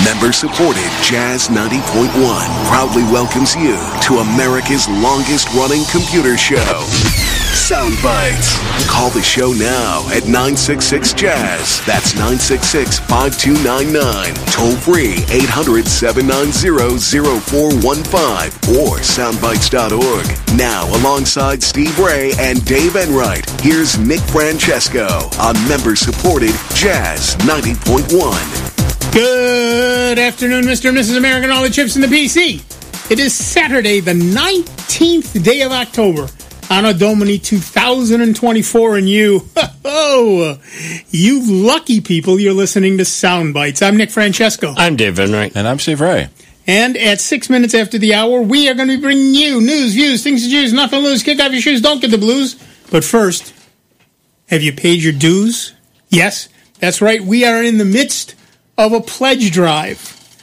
Member-supported Jazz 90.1 proudly welcomes you to America's longest-running computer show, Soundbites. Call the show now at 966-JAZZ. That's 966-5299. Toll-free 800-790-0415 or soundbites.org. Now, alongside Steve Ray and Dave Enright, here's Nick Francesco on member-supported Jazz 90.1. Good afternoon, Mr. and Mrs. America, and all the chips in the PC. It is Saturday, the 19th day of October, Anno Domini 2024, and you lucky people, you're listening to Soundbites. I'm Nick Francesco. I'm Dave Enright. And I'm Steve Ray. And at 6 minutes after the hour, we are going to be bringing you news, views, things to choose, nothing to lose, kick off your shoes, don't get the blues. But first, have you paid your dues? Yes, that's right. We are in the midst of a pledge drive.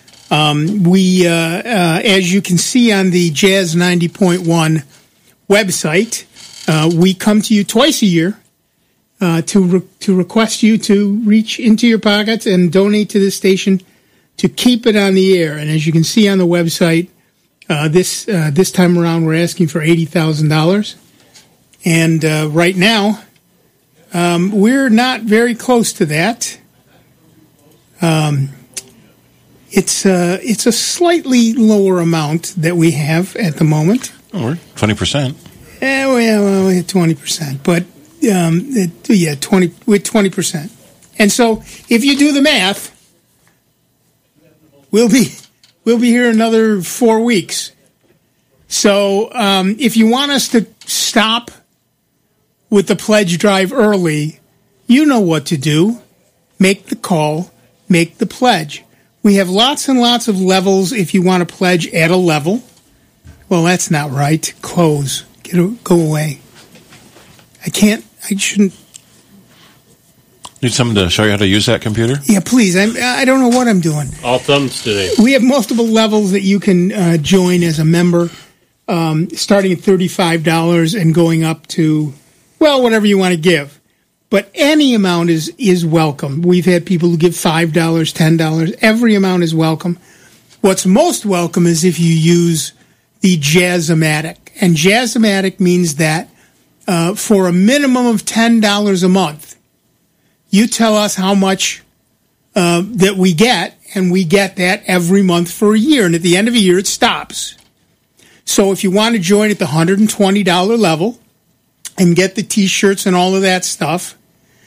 As you can see on the Jazz 90.1 website, we come to you twice a year to request you to reach into your pockets and donate to this station to keep it on the air. And as you can see on the website, this time around we're asking for $80,000. And right now, we're not very close to that. It's a slightly lower amount that we have at the moment. Oh, we're 20%. Well, 20%, but 20%. And so, if you do the math, we'll be here another 4 weeks. So, if you want us to stop with the pledge drive early, you know what to do. Make the call. Make the pledge. We have lots and lots of levels if you want to pledge at a level. Well, that's not right. Close. Go away. I shouldn't. Need someone to show you how to use that computer? Yeah, please. I don't know what I'm doing. All thumbs today. We have multiple levels that you can join as a member, starting at $35 and going up to, well, whatever you want to give. But any amount is welcome. We've had people who give $5, $10. Every amount is welcome. What's most welcome is if you use the Jazz-O-Matic. And Jazz-O-Matic means that for a minimum of $10 a month, you tell us how much that we get, and we get that every month for a year. And at the end of a year, it stops. So if you want to join at the $120 level, and get the T-shirts and all of that stuff,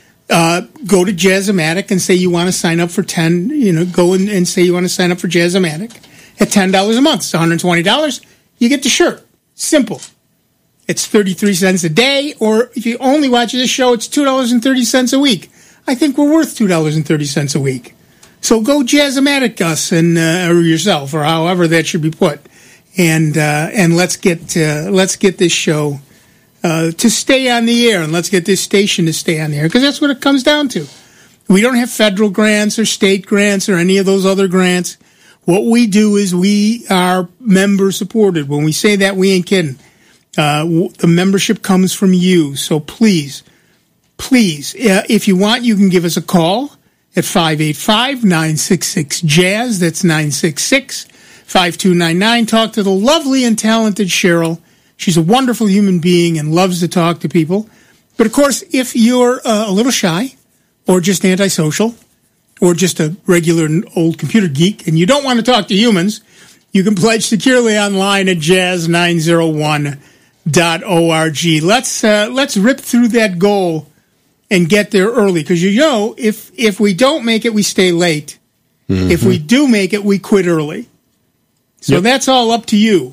go to Jazz-O-Matic and say you want to sign up for go and say you want to sign up for Jazz-O-Matic at $10 a month. It's $120. You get the shirt. Simple. It's 33 cents a day, or if you only watch this show, it's $2.30 a week. I think we're worth $2.30 a week. So go Jazz-O-Matic us or yourself, or however that should be put, and let's get this show to stay on the air, and let's get this station to stay on the air, because that's what it comes down to. We don't have federal grants or state grants or any of those other grants. What we do is we are member-supported. When we say that, we ain't kidding. The membership comes from you, so please, if you want, you can give us a call at 585-966-JAZZ. That's 966-5299. Talk to the lovely and talented Cheryl. She's a wonderful human being and loves to talk to people. But, of course, if you're a little shy or just antisocial or just a regular old computer geek and you don't want to talk to humans, you can pledge securely online at jazz901.org. Let's rip through that goal and get there early, because if we don't make it, we stay late. Mm-hmm. If we do make it, we quit early. So That's all up to you.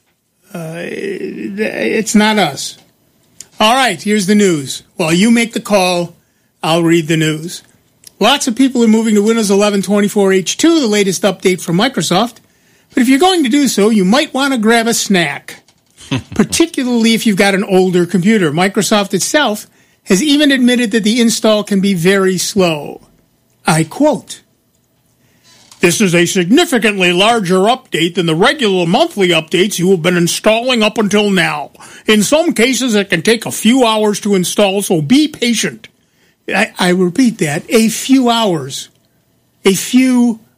It's not us. All right, here's the news. While you make the call, I'll read the news. Lots of people are moving to Windows 11 24H2, the latest update from Microsoft. But if you're going to do so, you might want to grab a snack, particularly if you've got an older computer. Microsoft itself has even admitted that the install can be very slow. I quote, "This is a significantly larger update than the regular monthly updates you have been installing up until now. In some cases, it can take a few hours to install, so be patient." I repeat that, a few hours. A few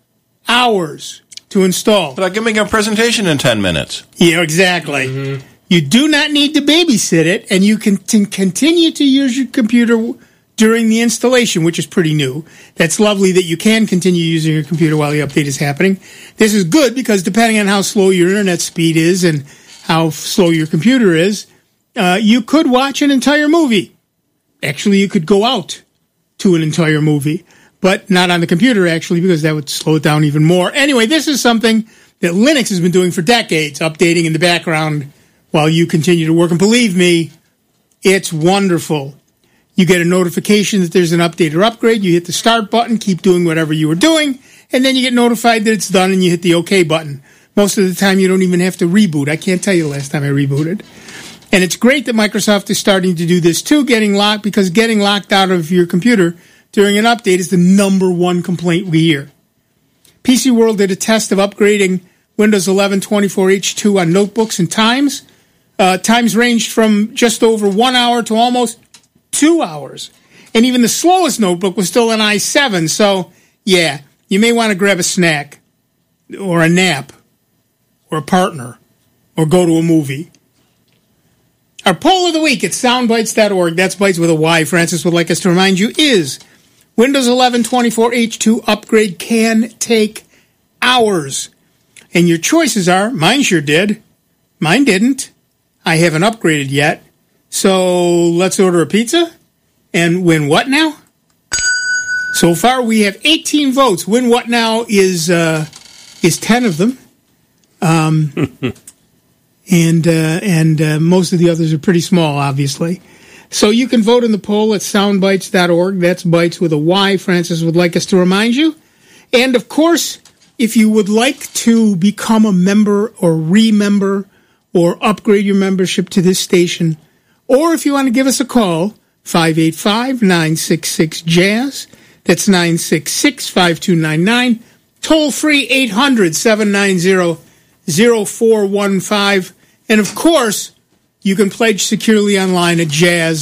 hours to install. But I'm giving a presentation in 10 minutes. Yeah, exactly. You do not need to babysit it, and you can continue to use your computer during the installation, which is pretty new. That's lovely that you can continue using your computer while the update is happening. This is good because depending on how slow your internet speed is and how slow your computer is, you could watch an entire movie. Actually, you could go out to an entire movie, but not on the computer, actually, because that would slow it down even more. Anyway, this is something that Linux has been doing for decades, updating in the background while you continue to work. And believe me, it's wonderful. You get a notification that there's an update or upgrade. You hit the start button, keep doing whatever you were doing, and then you get notified that it's done and you hit the OK button. Most of the time, you don't even have to reboot. I can't tell you the last time I rebooted. And it's great that Microsoft is starting to do this too, because getting locked out of your computer during an update is the number one complaint we hear. PC World did a test of upgrading Windows 11 24H2 on notebooks and times. Times ranged from just over 1 hour to almost 2 hours. And even the slowest notebook was still an i7. So, yeah, you may want to grab a snack or a nap or a partner or go to a movie. Our poll of the week at soundbites.org, that's Bites with a Y, Francis would like us to remind you, is Windows 11 24H2 upgrade can take hours. And your choices are, mine sure did, mine didn't, I haven't upgraded yet, so let's order a pizza and win what now? So far we have 18 votes. Win what now is 10 of them. And most of the others are pretty small, obviously. So you can vote in the poll at soundbites.org. That's Bites with a Y, Francis would like us to remind you. And, of course, if you would like to become a member or remember or upgrade your membership to this station, or if you want to give us a call, 585-966-JAZZ. That's 966-5299. Toll free 800-790-0415. And, of course, you can pledge securely online at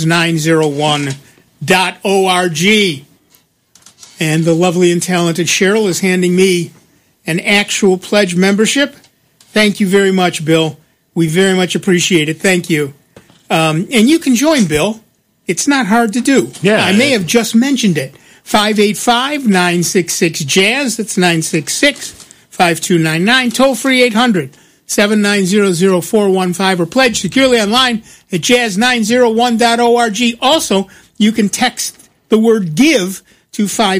jazz901.org. And the lovely and talented Cheryl is handing me an actual pledge membership. Thank you very much, Bill. We very much appreciate it. Thank you. And you can join, Bill. It's not hard to do. Yeah. I may have just mentioned it. 585-966-JAZZ. That's 966-5299. Toll free 800-790-0415 or pledge securely online at jazz901.org. Also, you can text the word GIVE to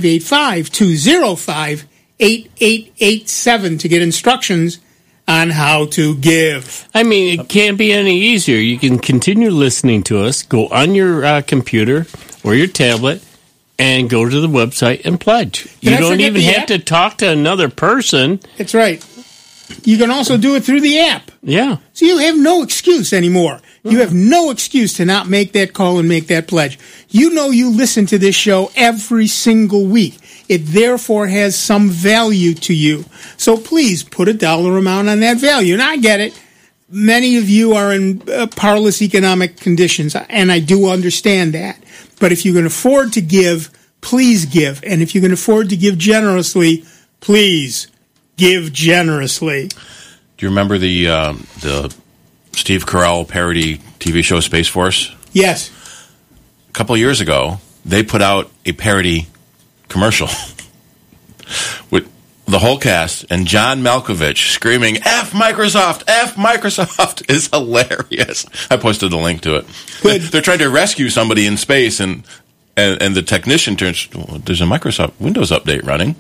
585-205-8887 to get instructions on how to give. I mean, it can't be any easier. You can continue listening to us, go on your computer or your tablet, and go to the website and pledge. You don't even have to talk to another person. That's right. You can also do it through the app. Yeah. So you have no excuse anymore. You have no excuse to not make that call and make that pledge. You know you listen to this show every single week. It therefore has some value to you. So please put a dollar amount on that value. And I get it. Many of you are in parlous economic conditions, and I do understand that. But if you can afford to give, please give. And if you can afford to give generously, please give generously. Do you remember the Steve Carell parody TV show Space Force? Yes. A couple of years ago, they put out a parody commercial with the whole cast and John Malkovich screaming, F Microsoft, F Microsoft is hilarious. I posted the link to it. Good. They're trying to rescue somebody in space and the technician turns, there's a Microsoft Windows update running.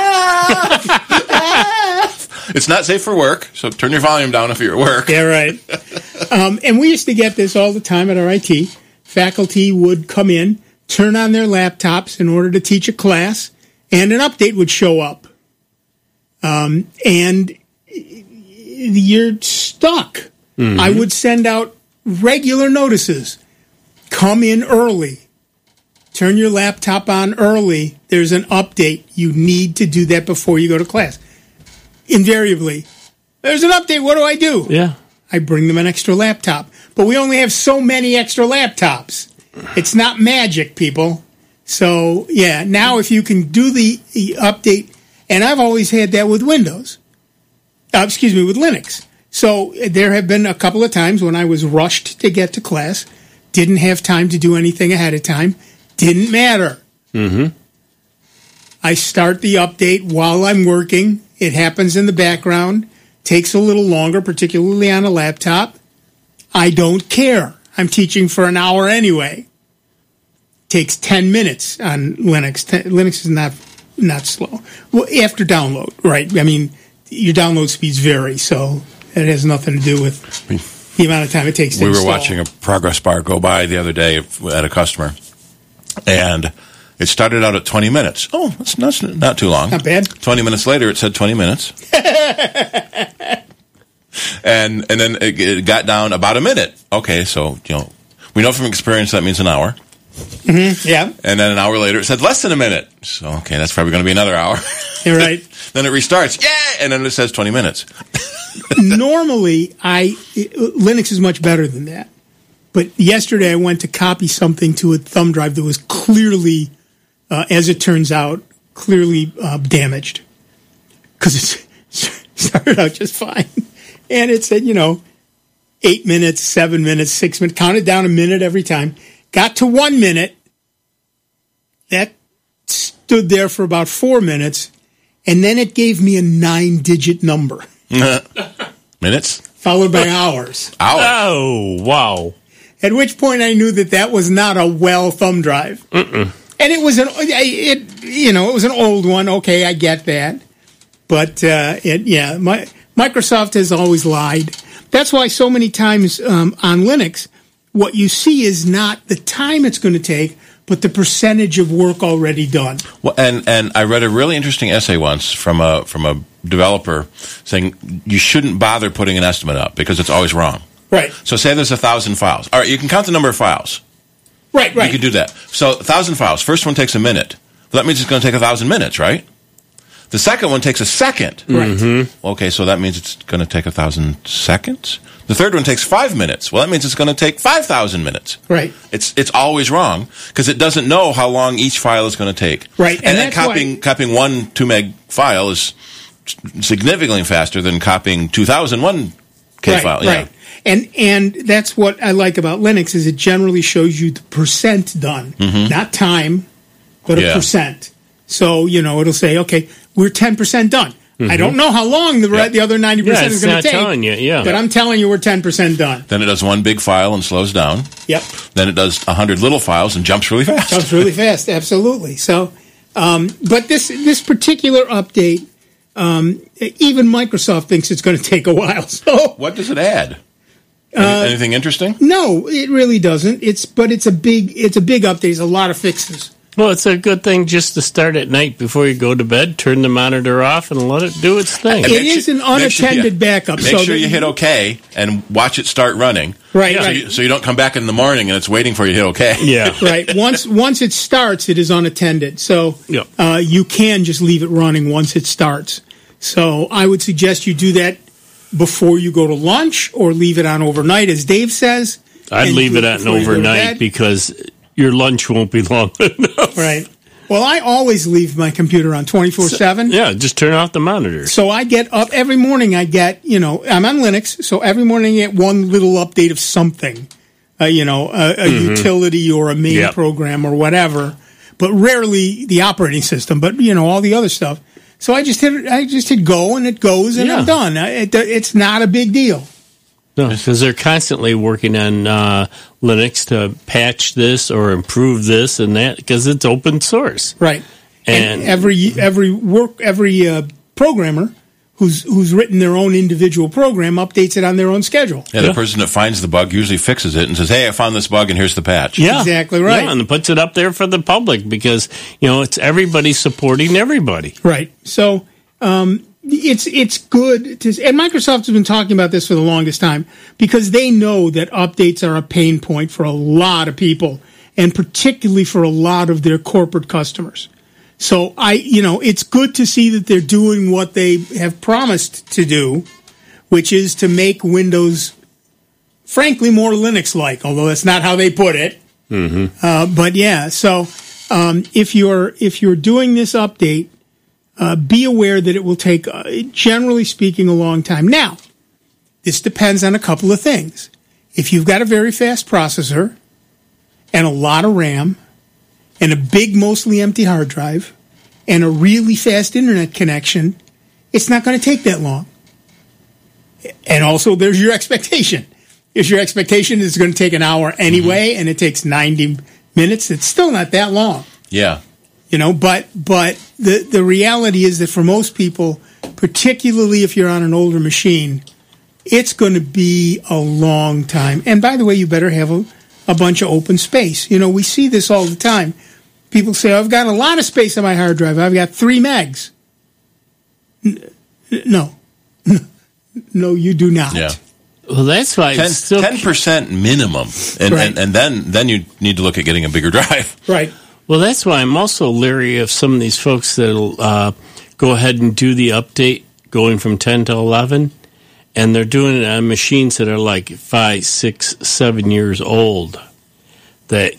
It's not safe for work, so turn your volume down if you're at work. Yeah, right. And we used to get this all the time at RIT. Faculty would come in, turn on their laptops in order to teach a class, and an update would show up. And you're stuck. Mm-hmm. I would send out regular notices. Come in early. Turn your laptop on early. There's an update. You need to do that before you go to class. Invariably, there's an update. What do I do? Yeah. I bring them an extra laptop. But we only have so many extra laptops. It's not magic, people. So, yeah, now if you can do the update And I've always had that with Windows. With Linux. So there have been a couple of times when I was rushed to get to class, didn't have time to do anything ahead of time, didn't matter. Mm-hmm. I start the update while I'm working. It happens in the background, takes a little longer, particularly on a laptop. I don't care. I'm teaching for an hour anyway. Takes 10 minutes on Linux. Linux is not slow. Well, after download, right? I mean, your download speeds vary, so it has nothing to do with the amount of time it takes to install. We were watching a progress bar go by the other day at a customer, and it started out at 20 minutes. Oh, that's not too long. Not bad. 20 minutes later, it said 20 minutes. and then it got down about a minute. Okay, so, we know from experience that means an hour. Mm-hmm, yeah. And then an hour later, it said less than a minute. So, okay, that's probably going to be another hour. You're right. Then it restarts. Yeah! And then it says 20 minutes. Normally, Linux is much better than that. But yesterday, I went to copy something to a thumb drive that was clearly, as it turns out, damaged. Because it started out just fine. And it said, 8 minutes, 7 minutes, 6 minutes, counted down a minute every time. Got to 1 minute. That stood there for about 4 minutes. And then it gave me a 9-digit number. Minutes? Followed by hours. Oh, wow. At which point I knew that was not a well thumb drive. Mm-mm. And it was it was an old one. Okay, I get that. But, Microsoft has always lied. That's why so many times on Linux, what you see is not the time it's going to take, but the percentage of work already done. Well, and I read a really interesting essay once from a developer saying you shouldn't bother putting an estimate up because it's always wrong. Right. So say there's 1,000 files. All right, you can count the number of files. Right. You can do that. So 1,000 files. First one takes a minute. Well, that means it's going to take 1,000 minutes, right? The second one takes a second. Right. Mm-hmm. Okay, so that means it's going to take 1,000 seconds. The third one takes 5 minutes. Well, that means it's going to take 5,000 minutes. Right. It's always wrong because it doesn't know how long each file is going to take. Right. And then copying one 2 meg file is significantly faster than copying 2,001 K file. Yeah. Right. And that's what I like about Linux is it generally shows you the percent done, not time, but a percent. So, it'll say, okay, we're 10% done. Mm-hmm. I don't know how long the other 90% is going to take. Telling you, but I'm telling you we're 10% done. Then it does one big file and slows down. Yep. Then it does 100 little files and jumps really fast. Jumps really fast, absolutely. So, but this particular update, even Microsoft thinks it's going to take a while. So, what does it add? Anything interesting? No, it really doesn't. It's a big update. There's a lot of fixes. Well, it's a good thing just to start at night before you go to bed, turn the monitor off, and let it do its thing. It is an unattended backup. Make sure you hit OK and watch it start running. Right. So you don't come back in the morning and it's waiting for you to hit OK. Yeah. Right. Once it starts, it is unattended. So you can just leave it running once it starts. So I would suggest you do that before you go to lunch or leave it on overnight, as Dave says. I'd leave it on overnight because your lunch won't be long enough. Right. Well, I always leave my computer on 24/7. Yeah, just turn off the monitor. So I get up every morning. I'm on Linux, so every morning I get one little update of something, a utility or a main program or whatever, but rarely the operating system. But all the other stuff. So I just hit go and it goes and I'm done. It's not a big deal. No, because they're constantly working on Linux to patch this or improve this and that because it's open source. Right. And every programmer who's written their own individual program updates it on their own schedule. Yeah, the person that finds the bug usually fixes it and says, "Hey, I found this bug and here's the patch." Yeah, exactly right. Yeah, and puts it up there for the public because it's everybody supporting everybody. Right. So it's good to, and Microsoft has been talking about this for the longest time because they know that updates are a pain point for a lot of people and particularly for a lot of their corporate customers. So it's good to see that they're doing what they have promised to do, which is to make Windows, frankly, more Linux-like, although that's not how they put it. Mm-hmm. But yeah, so if you're doing this update, be aware that it will take, generally speaking, a long time. Now, this depends on a couple of things. If you've got a very fast processor and a lot of RAM and a big, mostly empty hard drive and a really fast internet connection, it's not going to take that long. And also, there's your expectation. If your expectation is going to take an hour anyway, and it takes 90 minutes, it's still not that long. Yeah. But the reality is that for most people, particularly if you're on an older machine, it's going to be a long time. And by the way, you better have a bunch of open space. We see this all the time. People say, I've got a lot of space on my hard drive. I've got 3 megs. No. No, you do not. Yeah. Well, that's why 10% minimum. Right. And then you need to look at getting a bigger drive. Right. Well, that's why I'm also leery of some of these folks that'll go ahead and do the update going from 10 to 11, and they're doing it on machines that are like 5, 6, 7 years old. That,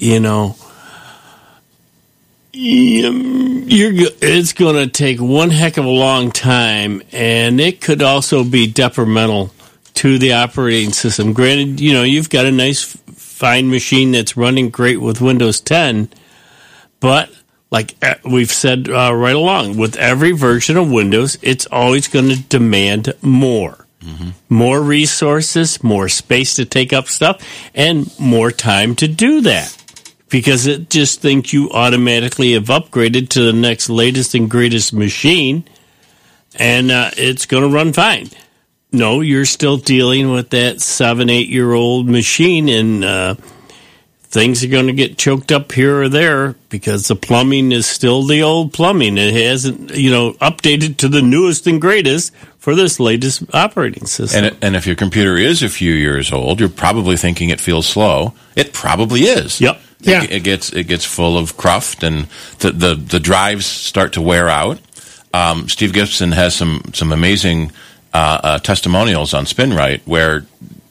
it's going to take one heck of a long time, and it could also be detrimental to the operating system. Granted, you've got a nice, fine machine that's running great with Windows 10, but like we've said right along, with every version of Windows, it's always going to demand more. Mm-hmm. More resources, more space to take up stuff, and more time to do that. Because it just thinks you automatically have upgraded to the next latest and greatest machine, and it's going to run fine. No, you're still dealing with that 7, 8-year-old machine, and things are going to get choked up here or there because the plumbing is still the old plumbing. It hasn't, updated to the newest and greatest for this latest operating system. And if your computer is a few years old, you're probably thinking it feels slow. It probably is. Yep. Yeah. It gets full of cruft, and the drives start to wear out. Steve Gibson has some amazing testimonials on SpinRite where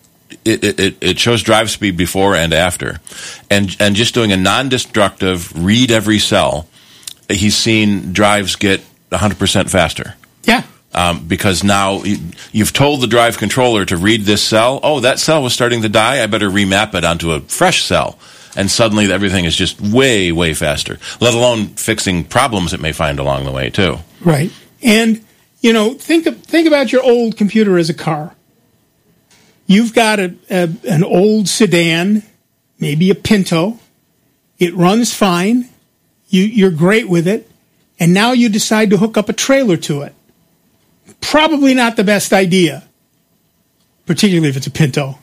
it shows drive speed before and after, and just doing a non-destructive read every cell, he's seen drives get 100% faster. Yeah. Because now you've told the drive controller to read this cell. Oh, that cell was starting to die. I better remap it onto a fresh cell. And suddenly everything is just way, way faster, let alone fixing problems it may find along the way, too. Right. And, think about your old computer as a car. You've got an old sedan, maybe a Pinto. It runs fine. You're great with it. And now you decide to hook up a trailer to it. Probably not the best idea, particularly if it's a Pinto.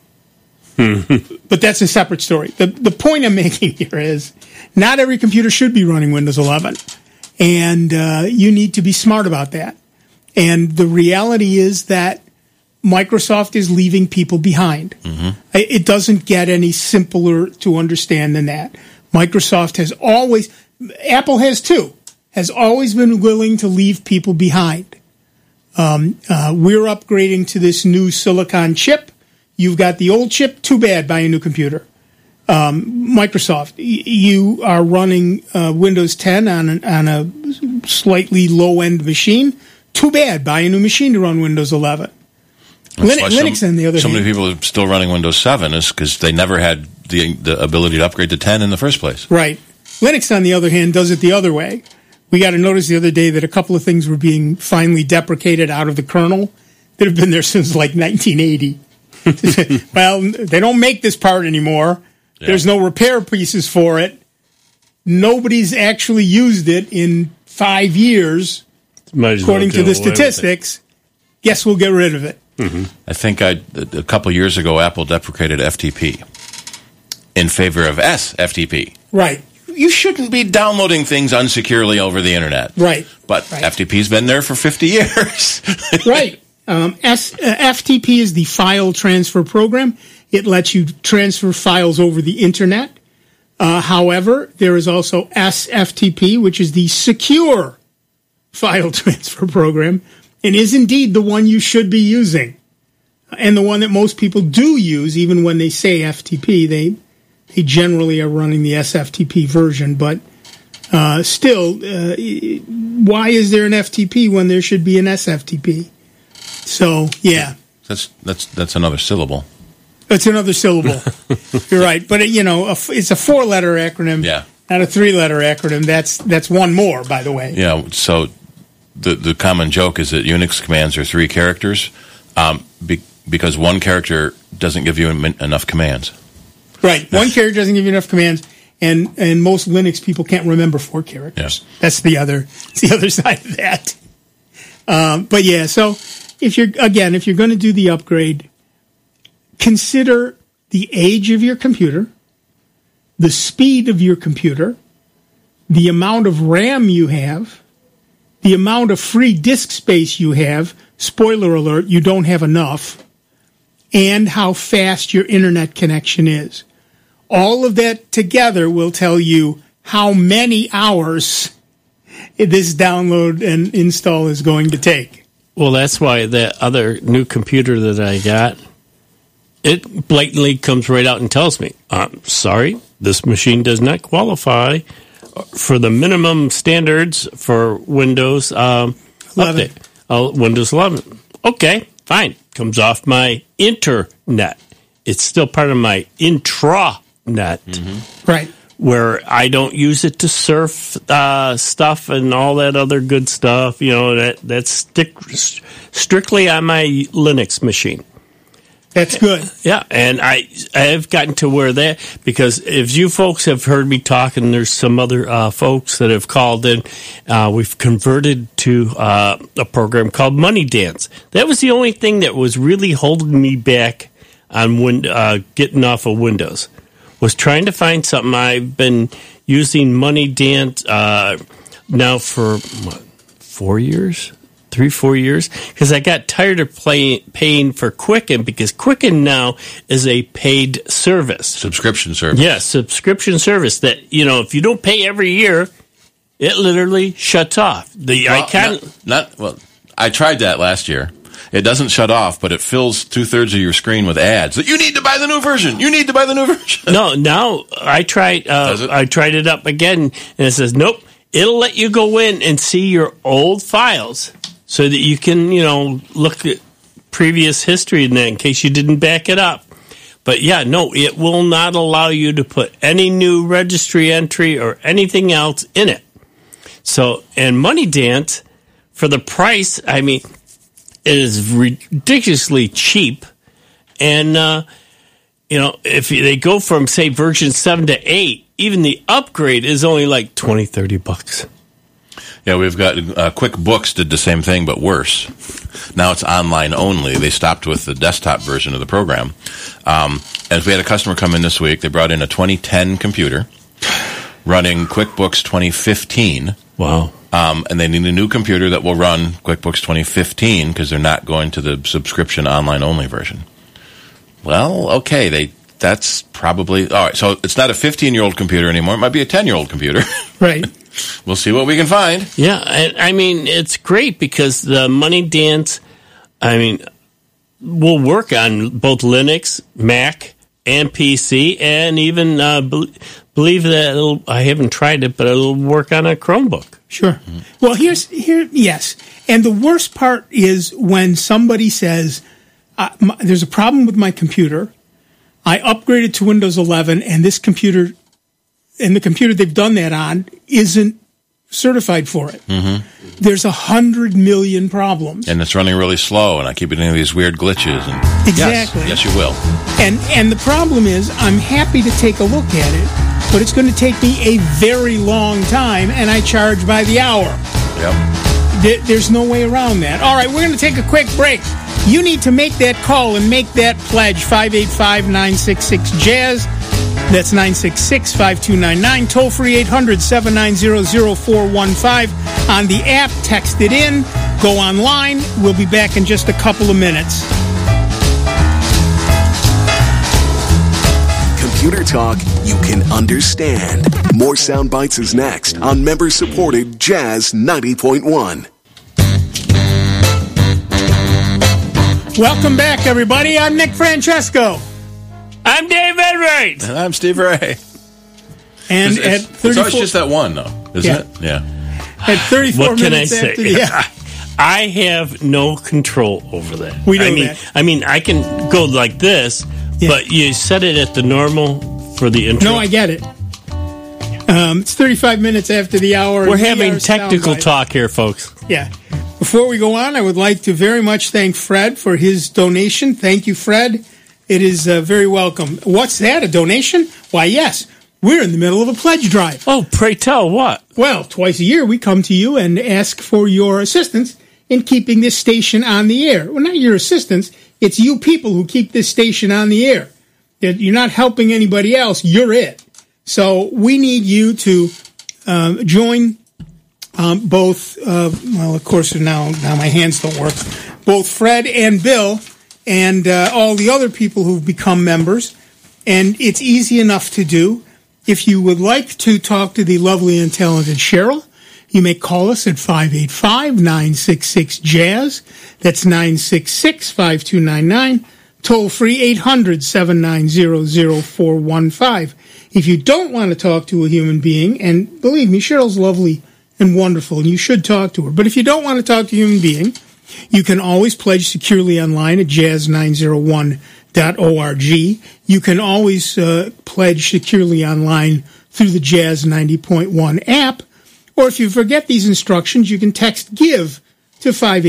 But that's a separate story. The point I'm making here is not every computer should be running Windows 11. And you need to be smart about that. And the reality is that Microsoft is leaving people behind. Mm-hmm. It doesn't get any simpler to understand than that. Microsoft has always, Apple has too, has always been willing to leave people behind. We're upgrading to this new silicon chip. You've got the old chip, too bad, buy a new computer. Microsoft, you are running Windows 10 on a slightly low-end machine, too bad, buy a new machine to run Windows 11. Linux, on the other hand. So many people are still running Windows 7 is because they never had the ability to upgrade to 10 in the first place. Right. Linux, on the other hand, does it the other way. We got a notice the other day that a couple of things were being finally deprecated out of the kernel that have been there since like 1980. Well, they don't make this part anymore. Yeah. There's no repair pieces for it. Nobody's actually used it in 5 years, according to the statistics. Guess we'll get rid of it. Mm-hmm. I think a couple years ago, Apple deprecated FTP in favor of SFTP. Right. You shouldn't be downloading things unsecurely over the internet. Right. But right. FTP's been there for 50 years. Right. FTP is the file transfer program. It lets you transfer files over the internet. However, there is also SFTP, which is the secure file transfer program, and is indeed the one you should be using. And the one that most people do use, even when they say FTP, they generally are running the SFTP version. But Still, why is there an FTP when there should be an SFTP? So, yeah. That's another syllable. It's another syllable. You're right. But, it's a 4-letter acronym, Yeah. not a 3-letter acronym. That's one more, by the way. Yeah, so the common joke is that Unix commands are 3 characters because one character doesn't give you enough commands. Right. One character doesn't give you enough commands, and most Linux people can't remember 4 characters. Yeah. That's the other side of that. But yeah, so if you're going to do the upgrade, consider the age of your computer, the speed of your computer, the amount of RAM you have, the amount of free disk space you have. Spoiler alert, you don't have enough. And how fast your internet connection is. All of that together will tell you how many hours this download and install is going to take. Well, that's why that other new computer that I got, it blatantly comes right out and tells me, sorry, this machine does not qualify for the minimum standards for Windows 11. Update. Windows 11. Okay, fine. Comes off my internet. It's still part of my intranet. Mm-hmm. Right. Where I don't use it to surf stuff and all that other good stuff. That's strictly on my Linux machine. That's good. Yeah, and I have gotten to where that, because if you folks have heard me talk, and there's some other folks that have called in, we've converted to a program called Money Dance. That was the only thing that was really holding me back on getting off of Windows, was trying to find something. I've been using Money Dance now for 4 years? 3-4 years, because I got tired of paying for Quicken, because Quicken now is a paid service. Subscription service. Yes, subscription service that, if you don't pay every year, it literally shuts off. I tried that last year. It doesn't shut off, but it fills 2/3 of your screen with ads. You need to buy the new version. You need to buy the new version. No, now I tried it up again, and it says, nope, it'll let you go in and see your old files, so that you can, look at previous history in case you didn't back it up. But yeah, no, it will not allow you to put any new registry entry or anything else in it. So, and Money Dance, for the price, it is ridiculously cheap. And, if they go from, say, version 7 to 8, even the upgrade is only like $20-$30. Yeah, we've got QuickBooks did the same thing, but worse. Now it's online only. They stopped with the desktop version of the program. And if we had a customer come in this week, they brought in a 2010 computer running QuickBooks 2015. Wow. And they need a new computer that will run QuickBooks 2015 because they're not going to the subscription online only version. Well, okay, that's probably all right. So it's not a 15-year-old computer anymore. It might be a 10-year-old computer. Right. We'll see what we can find. Yeah, it's great because the Money Dance, will work on both Linux, Mac, and PC, and even believe that I haven't tried it, but it'll work on a Chromebook. Sure. Mm-hmm. Well, yes. And the worst part is when somebody says, there's a problem with my computer. I upgraded to Windows 11, and this computer, and the computer they've done that on, isn't certified for it. Mm-hmm. There's 100 million problems. And it's running really slow, and I keep getting these weird glitches. And exactly. Yes, you will. And the problem is, I'm happy to take a look at it, but it's going to take me a very long time, and I charge by the hour. Yep. There's no way around that. All right, we're going to take a quick break. You need to make that call and make that pledge, 585-966-JAZZ. That's 966-5299. Toll free 800-790-0415. On the app, text it in. Go online. We'll be back in just a couple of minutes. Computer talk you can understand. More Sound Bites is next on member-supported Jazz 90.1. Welcome back, everybody. I'm Nick Francesco. I'm Dave Enright. And I'm Steve Ray. And at 34, it's always just that one, though. isn't Yeah. it? Yeah. At 34 What can I minutes say? after the I have no control over that. We know that. I mean, I can go like this, but you set it at the normal for the intro. No, I get it. It's 35 minutes after the hour. We're having technical talk here, folks. Yeah. Before we go on, I would like to very much thank Fred for his donation. Thank you, Fred. It is very welcome. What's that, a donation? Why, yes. We're in the middle of a pledge drive. Oh, pray tell, what? Well, twice a year we come to you and ask for your assistance in keeping this station on the air. Well, not your assistance. It's you people who keep this station on the air. You're not helping anybody else. You're it. So we need you to join both, well, of course, now my hands don't work, both Fred and Bill and all the other people who've become members. And it's easy enough to do. If you would like to talk to the lovely and talented Cheryl, you may call us at 585-966-JAZZ. That's 966-5299. Toll free 800-790-0415. If you don't want to talk to a human being, and believe me, Cheryl's lovely and wonderful, and you should talk to her. But if you don't want to talk to a human being, you can always pledge securely online at jazz901.org. You can always pledge securely online through the Jazz 90.1 app. Or if you forget these instructions, you can text GIVE to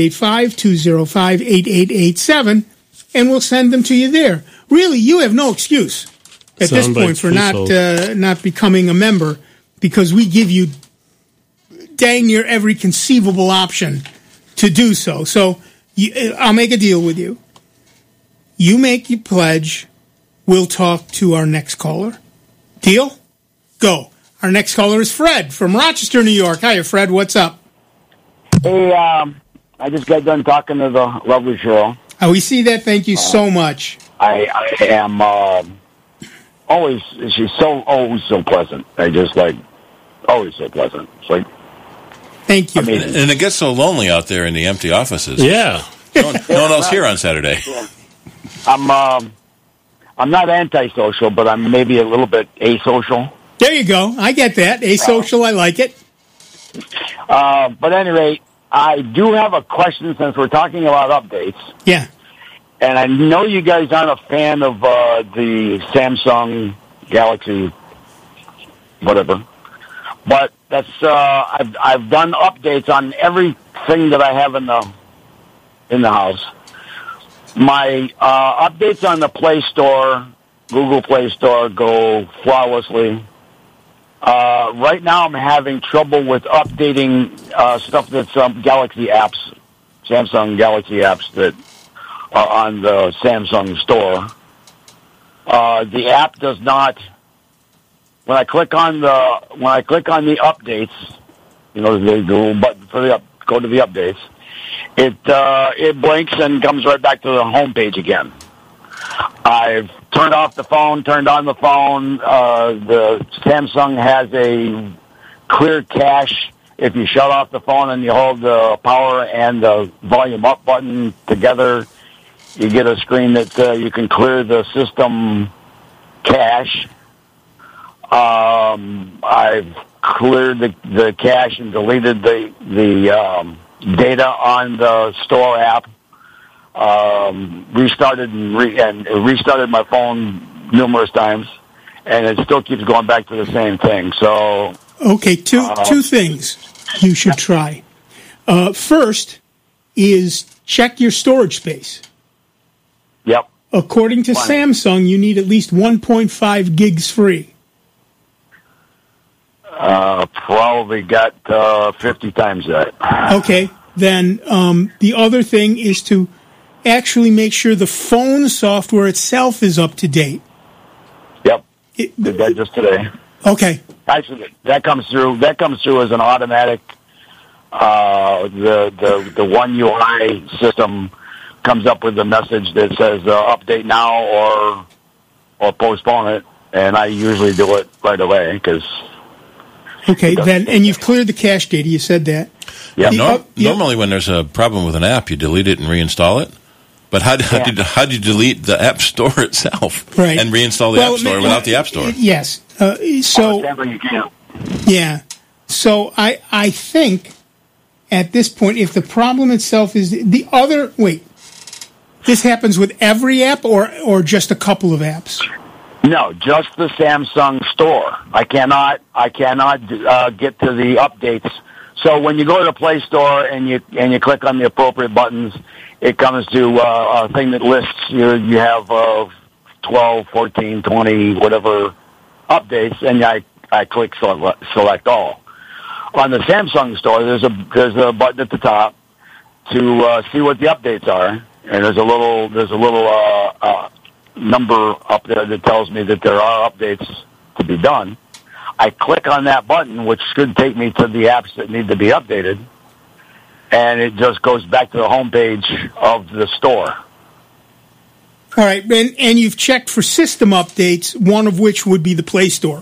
585-205-8887, and we'll send them to you there. Really, you have no excuse at this point for not becoming a member, because we give you dang near every conceivable option to do so. So I'll make a deal with you. You make your pledge, we'll talk to our next caller. Deal? Go. Our next caller is Fred from Rochester, New York. Hiya, Fred. What's up? Hey, I just got done talking to the lovely Cheryl. Oh, we see that. Thank you so much. I am always, she's always so pleasant. Always so pleasant. It's like, thank you. Amazing. And it gets so lonely out there in the empty offices. Yeah. No one else here on Saturday. Yeah. I'm not antisocial, but I'm maybe a little bit asocial. There you go. I get that. Asocial, I like it. But at any rate, I do have a question since we're talking about updates. Yeah. And I know you guys aren't a fan of the Samsung Galaxy, whatever. But that's I've done updates on everything that I have in the house. My updates on the Play Store, Google Play Store, go flawlessly. Right now, I'm having trouble with updating stuff that's Galaxy apps, Samsung Galaxy apps that are on the Samsung store. The app does not. When I click on the updates, the little button for go to the updates, it blinks and comes right back to the home page again. I've turned off the phone, turned on the phone. The Samsung has a clear cache. If you shut off the phone and you hold the power and the volume up button together, you get a screen that you can clear the system cache. I've cleared the cache and deleted the data on the store app. Restarted restarted my phone numerous times, and it still keeps going back to the same thing. So, okay, two things you should try. First is check your storage space. Yep. According to Samsung, you need at least 1.5 gigs free. Probably got 50 times that. Okay, then the other thing is to actually make sure the phone software itself is up to date. Yep, did that just today. Okay. Actually, that comes through as an automatic. The One UI system comes up with a message that says update now or postpone it, and I usually do it right away because. Okay, then, and you've cleared the cache data. You said that. Yeah. Normally, when there's a problem with an app, you delete it and reinstall it. But how do you delete the App Store itself right. and reinstall the App Store without the App Store? Yes. You can. Yeah. So I think at this point, if the problem itself is the other, this happens with every app or just a couple of apps? No, just the Samsung store. I cannot get to the updates. So when you go to the Play Store and you click on the appropriate buttons, it comes to a thing that lists you have 12, 14, 20, whatever updates, and I click select all. On the Samsung store, there's a button at the top to see what the updates are, and there's a little number up there that tells me that there are updates to be done. I click on that button, which should take me to the apps that need to be updated, and it just goes back to the home page of the store. All right, and you've checked for system updates, one of which would be the Play Store.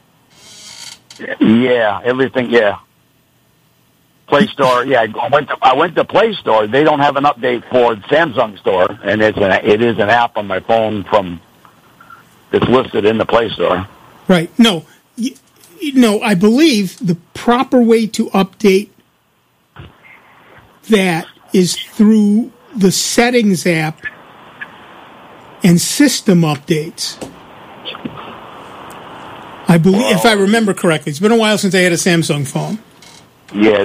Yeah, everything. Yeah, Play Store. Yeah, I went to Play Store. They don't have an update for the Samsung store, and it is an app on my phone that's listed in the Play Store. Right. No, I believe the proper way to update that is through the Settings app and System Updates. I believe, if I remember correctly. It's been a while since I had a Samsung phone. Yeah,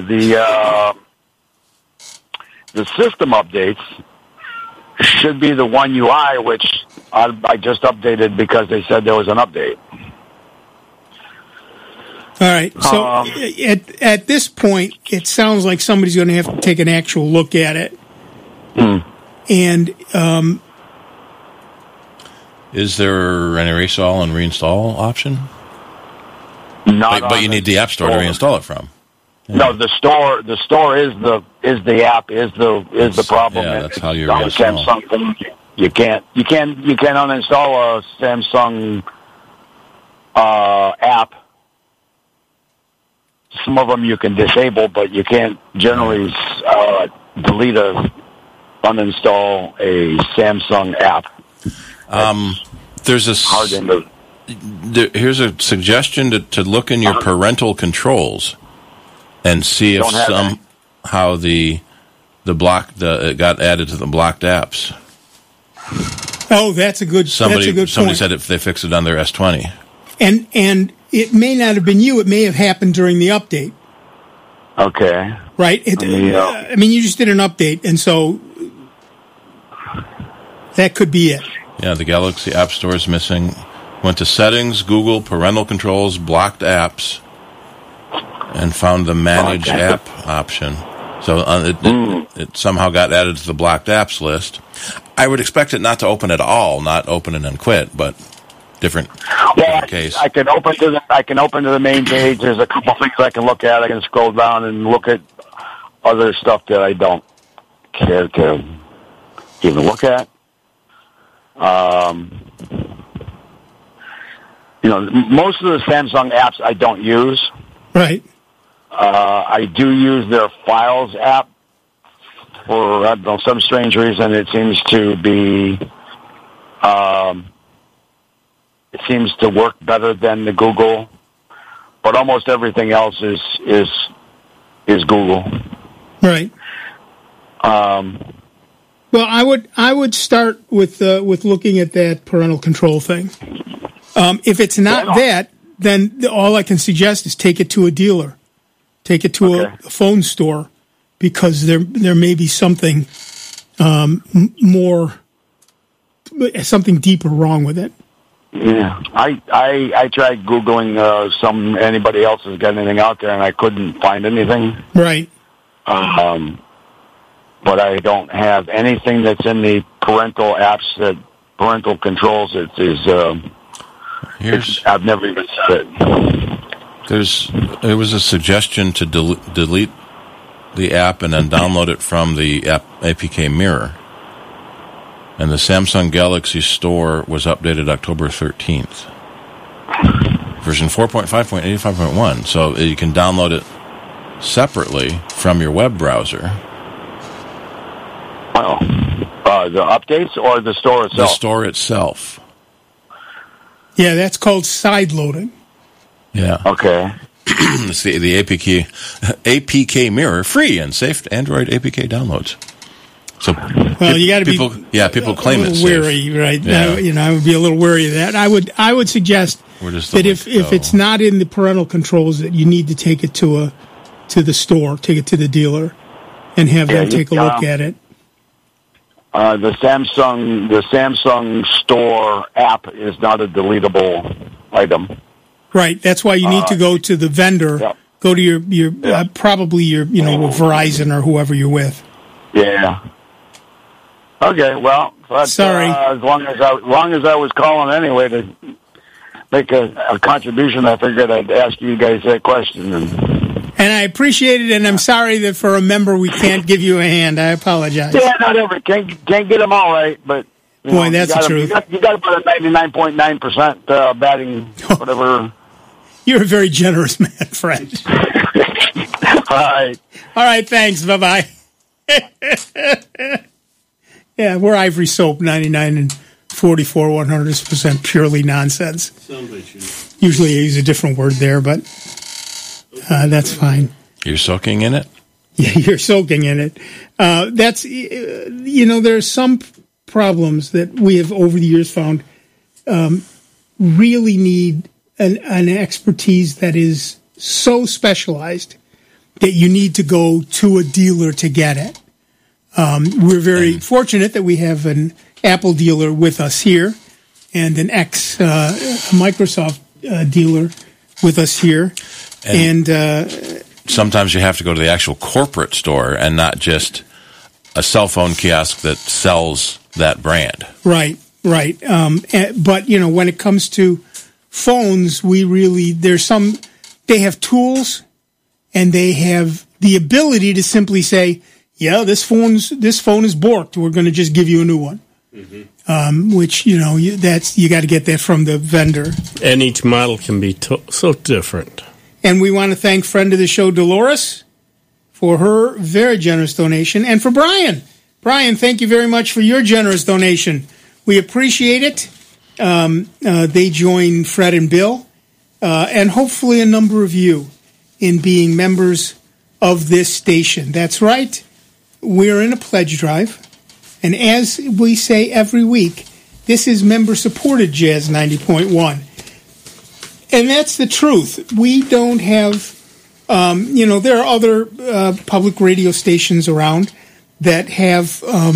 the System Updates should be the One UI, which I just updated because they said there was an update. All right. So at this point, it sounds like somebody's going to have to take an actual look at it. And is there an erase all and reinstall option? But you need the App Store to reinstall it from. Yeah. No, the store is the app is the problem. Yeah, that's how you reinstall. Samsung. You can't uninstall a Samsung app. Some of them you can disable, but you can't generally uninstall a Samsung app. Here's a suggestion to look in your parental controls and see if somehow it got added to the blocked apps. Oh, that's a good point. Somebody said if they fixed it on their S20. And it may not have been you. It may have happened during the update. Okay. Right? I mean, you just did an update, and so that could be it. Yeah, the Galaxy App Store is missing. Went to Settings, Google, Parental Controls, Blocked Apps, and found the Manage App option. So it somehow got added to the Blocked Apps list. I would expect it not to open at all, not open and then quit, but different case. I can open to the main page. There's a couple things I can look at. I can scroll down and look at other stuff that I don't care to even look at. Most of the Samsung apps I don't use. Right. I do use their Files app for, I don't know, some strange reason. It seems to be, it seems to work better than the Google, but almost everything else is Google. Right. Well, I would start with looking at that parental control thing. If it's not that, then all I can suggest is take it to a dealer, take it to a phone store, because there may be something something deeper wrong with it. Yeah, I tried Googling anybody else has got anything out there, and I couldn't find anything. Right. But I don't have anything that's in the parental apps, that parental controls. I've never even said it. There was a suggestion to delete the app and then download it from the APK Mirror. And the Samsung Galaxy Store was updated October 13th. Version 4.5.85.1. So you can download it separately from your web browser. Oh. The updates or the store itself? The store itself. Yeah, that's called side loading. Yeah. Okay. It's the APK mirror, free and safe Android APK downloads. So, well, you got to be people claim it's wary, safe. right? Yeah. I would be a little wary of that. I would suggest that if it's not in the parental controls, that you need to take it to the store, take it to the dealer, and have them take a look at it. The Samsung Store app is not a deletable item. Right. That's why you need to go to the vendor. Yep. Go to your probably your Verizon or whoever you're with. Yeah. Okay. Well, sorry. As long as I was calling anyway to make a contribution, I figured I'd ask you guys that question. And I appreciate it, and I'm sorry that for a member we can't give you a hand. I apologize. Yeah, not every can't get them all right, but boy, that's the truth. You got about a 99.9% batting, whatever. You're a very generous man, Fred. All right. Thanks. Bye. Yeah, we're Ivory Soap, 99 and 44 100% purely nonsense. Usually I use a different word there, but that's fine. You're soaking in it? Yeah, you're soaking in it. There's some problems that we have over the years found really need an expertise that is so specialized that you need to go to a dealer to get it. We're very fortunate that we have an Apple dealer with us here and an Microsoft dealer with us here. And sometimes you have to go to the actual corporate store and not just a cell phone kiosk that sells that brand. Right. But, when it comes to phones, they have tools and they have the ability to simply say, yeah, this phone is borked. We're going to just give you a new one. Mm-hmm. Which, you got to get that from the vendor. And each model can be so different. And we want to thank friend of the show, Dolores, for her very generous donation. And for Brian. Brian, thank you very much for your generous donation. We appreciate it. They join Fred and Bill, and hopefully a number of you in being members of this station. That's right. We're in a pledge drive. And as we say every week, this is member-supported Jazz 90.1. And that's the truth. We don't have, there are other public radio stations around that have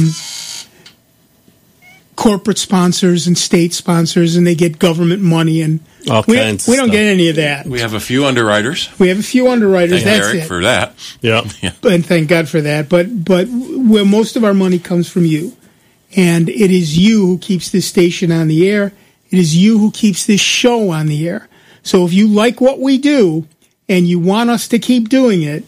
corporate sponsors and state sponsors, and they get government money, and we don't get any of that. We have a few underwriters. Thank Eric for that. Yeah. And thank God for that. But where most of our money comes from you, and it is you who keeps this station on the air. It is you who keeps this show on the air. So if you like what we do and you want us to keep doing it,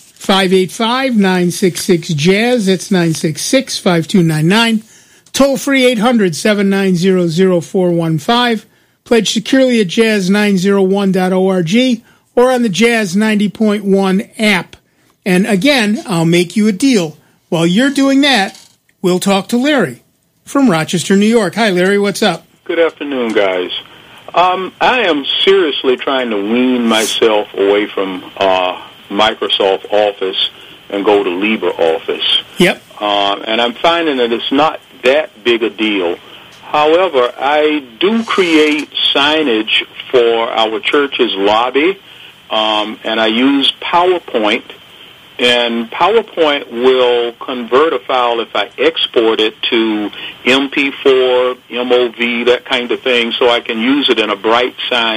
585-966-JAZZ. That's 966-5299. Toll free 800-790-0415. Pledge securely at jazz901.org or on the Jazz 90.1 app. And again, I'll make you a deal. While you're doing that, we'll talk to Larry from Rochester, New York. Hi, Larry. What's up? Good afternoon, guys. I am seriously trying to wean myself away from Microsoft Office and go to LibreOffice. Yep. And I'm finding that it's not that big a deal. However, I do create signage for our church's lobby, and I use PowerPoint. And PowerPoint will convert a file if I export it to MP4, MOV, that kind of thing, so I can use it in a bright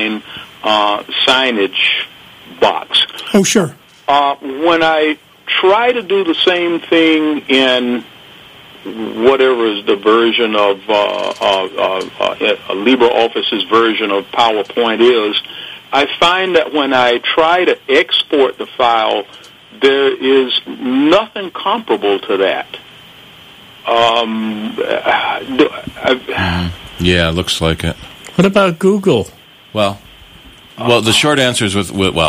signage box. Oh, sure. When I try to do the same thing in whatever is the version of LibreOffice's version of PowerPoint is, I find that when I try to export the file, there is nothing comparable to that. Yeah, it looks like it. What about Google? Well, the short answer is with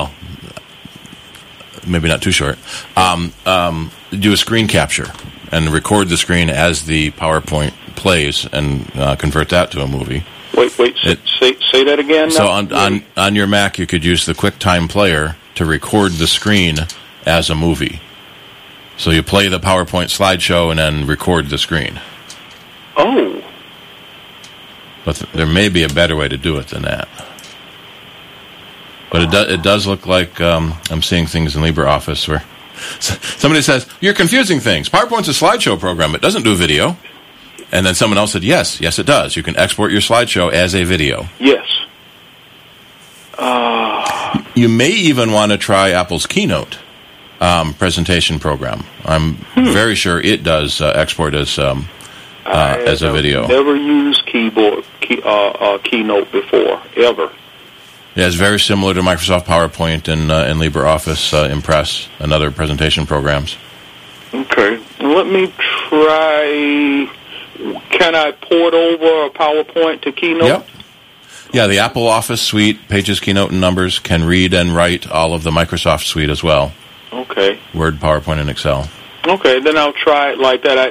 maybe not too short. Do a screen capture and record the screen as the PowerPoint plays and convert that to a movie. Wait. Say that again. So now? on your Mac, you could use the QuickTime Player to record the screen as a movie. So you play the PowerPoint slideshow and then record the screen. Oh. But there may be a better way to do it than that. But it does look like I'm seeing things in LibreOffice where somebody says, you're confusing things. PowerPoint's a slideshow program. It doesn't do video. And then someone else said, yes, it does. You can export your slideshow as a video. Yes. You may even want to try Apple's Keynote presentation program. I'm very sure it does export as a video. I've never used Keynote before, ever. Yeah, it's very similar to Microsoft PowerPoint and LibreOffice Impress and other presentation programs. Okay. Let me try. Can I port over a PowerPoint to Keynote? Yep. Yeah, the Apple Office suite, Pages, Keynote, and Numbers can read and write all of the Microsoft suite as well. Okay. Word, PowerPoint, and Excel. Okay, then I'll try it like that.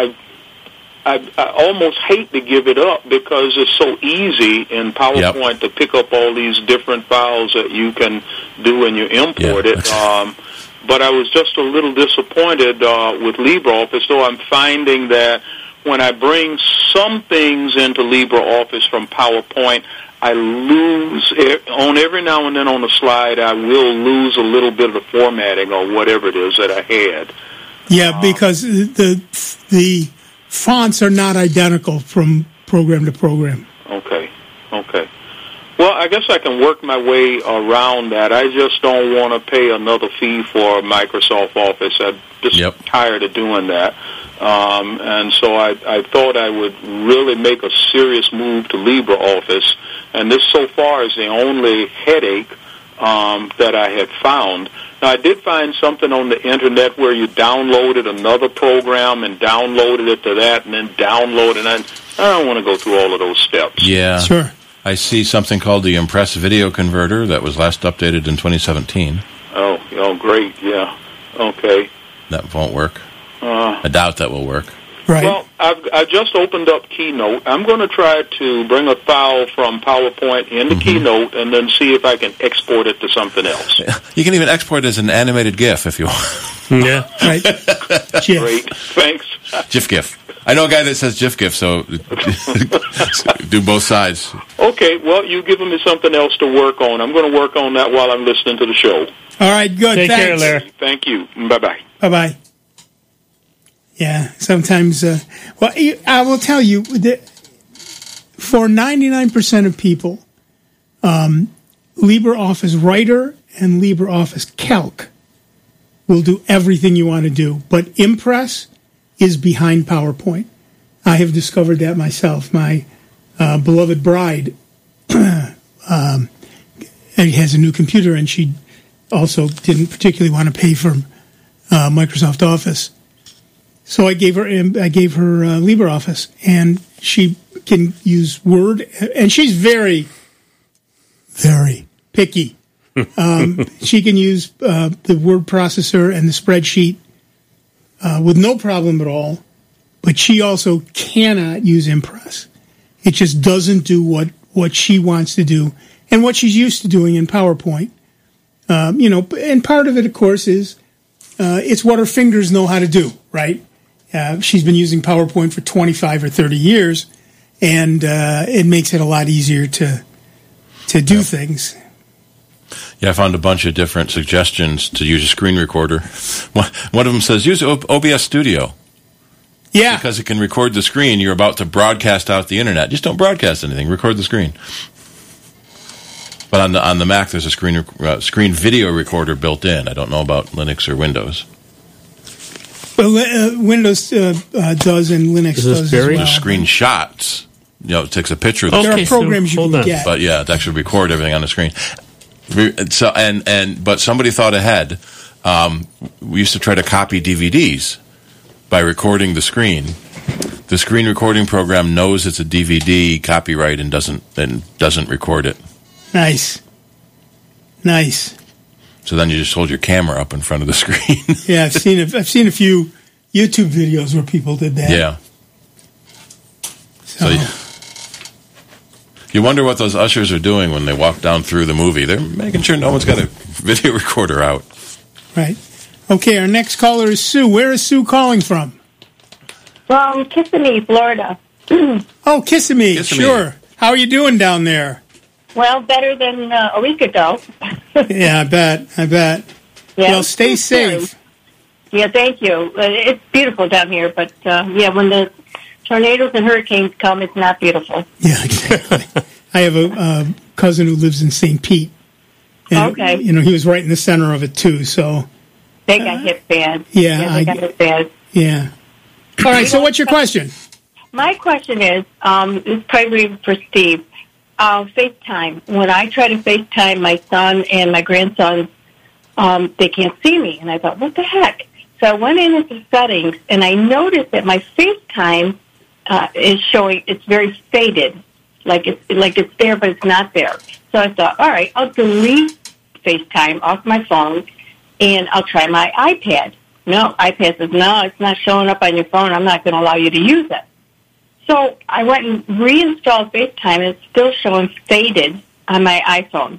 I almost hate to give it up because it's so easy in PowerPoint to pick up all these different files that you can do and you import it. But I was just a little disappointed with LibreOffice, though I'm finding that when I bring some things into LibreOffice from PowerPoint, I lose on every now and then on the slide. I will lose a little bit of the formatting or whatever it is that I had. Yeah, because the fonts are not identical from program to program. Okay. Well, I guess I can work my way around that. I just don't want to pay another fee for Microsoft Office. I'm just tired of doing that. And so I thought I would really make a serious move to LibreOffice. And this so far is the only headache that I had found. Now, I did find something on the Internet where you downloaded another program and downloaded it to that and then downloaded it. I don't want to go through all of those steps. Yeah. Sure. I see something called the Impress Video Converter that was last updated in 2017. Oh, great, yeah. Okay. That won't work. I doubt that will work. Right. Well, I just opened up Keynote. I'm going to try to bring a file from PowerPoint into Keynote and then see if I can export it to something else. You can even export it as an animated GIF if you want. Yeah. Right. Great. Thanks. GIF. I know a guy that says GIF, so do both sides. Okay, well, you've given me something else to work on. I'm going to work on that while I'm listening to the show. All right, good. Take Thanks. care, Larry. Thank you. Bye-bye. Bye-bye. Yeah, sometimes, I will tell you that for 99% of people, LibreOffice Writer and LibreOffice Calc will do everything you want to do, but Impress is behind PowerPoint. I have discovered that myself. My beloved bride has a new computer, and she also didn't particularly want to pay for Microsoft Office. So I gave her LibreOffice, and she can use Word, and she's very, very picky. She can use the word processor and the spreadsheet with no problem at all, but she also cannot use Impress. It just doesn't do what she wants to do and what she's used to doing in PowerPoint. And part of it, of course, is it's what her fingers know how to do, right? She's been using PowerPoint for 25 or 30 years, and it makes it a lot easier to do things. Yeah, I found a bunch of different suggestions to use a screen recorder. One of them says, use OBS Studio. Yeah. Because it can record the screen you're about to broadcast out the internet. Just don't broadcast anything. Record the screen. But on the Mac, there's a screen video recorder built in. I don't know about Linux or Windows. Well, Windows does and Linux does as well. There's screenshots. It takes a picture of the There are programs you can get. But yeah, it actually record everything on the screen. So but somebody thought ahead. We used to try to copy DVDs by recording the screen. The screen recording program knows it's a DVD copyright and doesn't record it. Nice. So then you just hold your camera up in front of the screen. Yeah, I've seen a few YouTube videos where people did that. Yeah. So You wonder what those ushers are doing when they walk down through the movie. They're making sure no one's got a video recorder out. Right. Okay, our next caller is Sue. Where is Sue calling from? From Kissimmee, Florida. Oh, Kissimmee. Sure. How are you doing down there? Well, better than a week ago. Yeah, I bet. Yeah, well, stay safe. Yeah, thank you. It's beautiful down here, but when the tornadoes and hurricanes come, it's not beautiful. Yeah, exactly. I have a cousin who lives in St. Pete. And, okay. He was right in the center of it, too, so... They got hit bad. Yeah, they got hit bad. Yeah. All right, so what's your question? My question is, it's probably for Steve, FaceTime. When I try to FaceTime my son and my grandson, they can't see me. And I thought, what the heck? So I went into settings, and I noticed that my FaceTime is showing, it's very faded. Like it's there, but it's not there. So I thought, all right, I'll delete FaceTime off my phone, and I'll try my iPad. No, iPad says, no, it's not showing up on your phone. I'm not going to allow you to use it. So I went and reinstalled FaceTime, and it's still showing faded on my iPhone.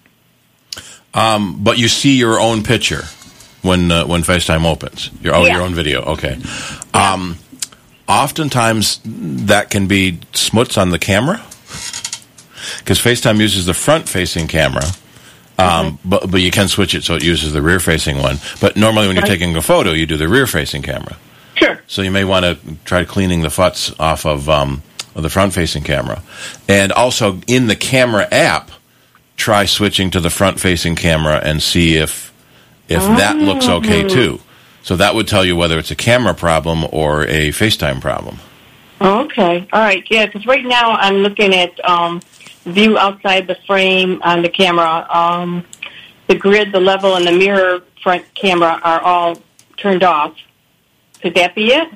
But you see your own picture when FaceTime opens. Your own video. Okay. Oftentimes that can be smuts on the camera because FaceTime uses the front-facing camera. But you can switch it so it uses the rear-facing one. But normally when you're taking a photo, you do the rear-facing camera. Sure. So you may want to try cleaning the futs off of the front-facing camera. And also in the camera app, try switching to the front-facing camera and see if that looks okay too. So that would tell you whether it's a camera problem or a FaceTime problem. Okay. All right. Yeah, because right now I'm looking at view outside the frame on the camera. The grid, the level, and the mirror front camera are all turned off. Could that be it?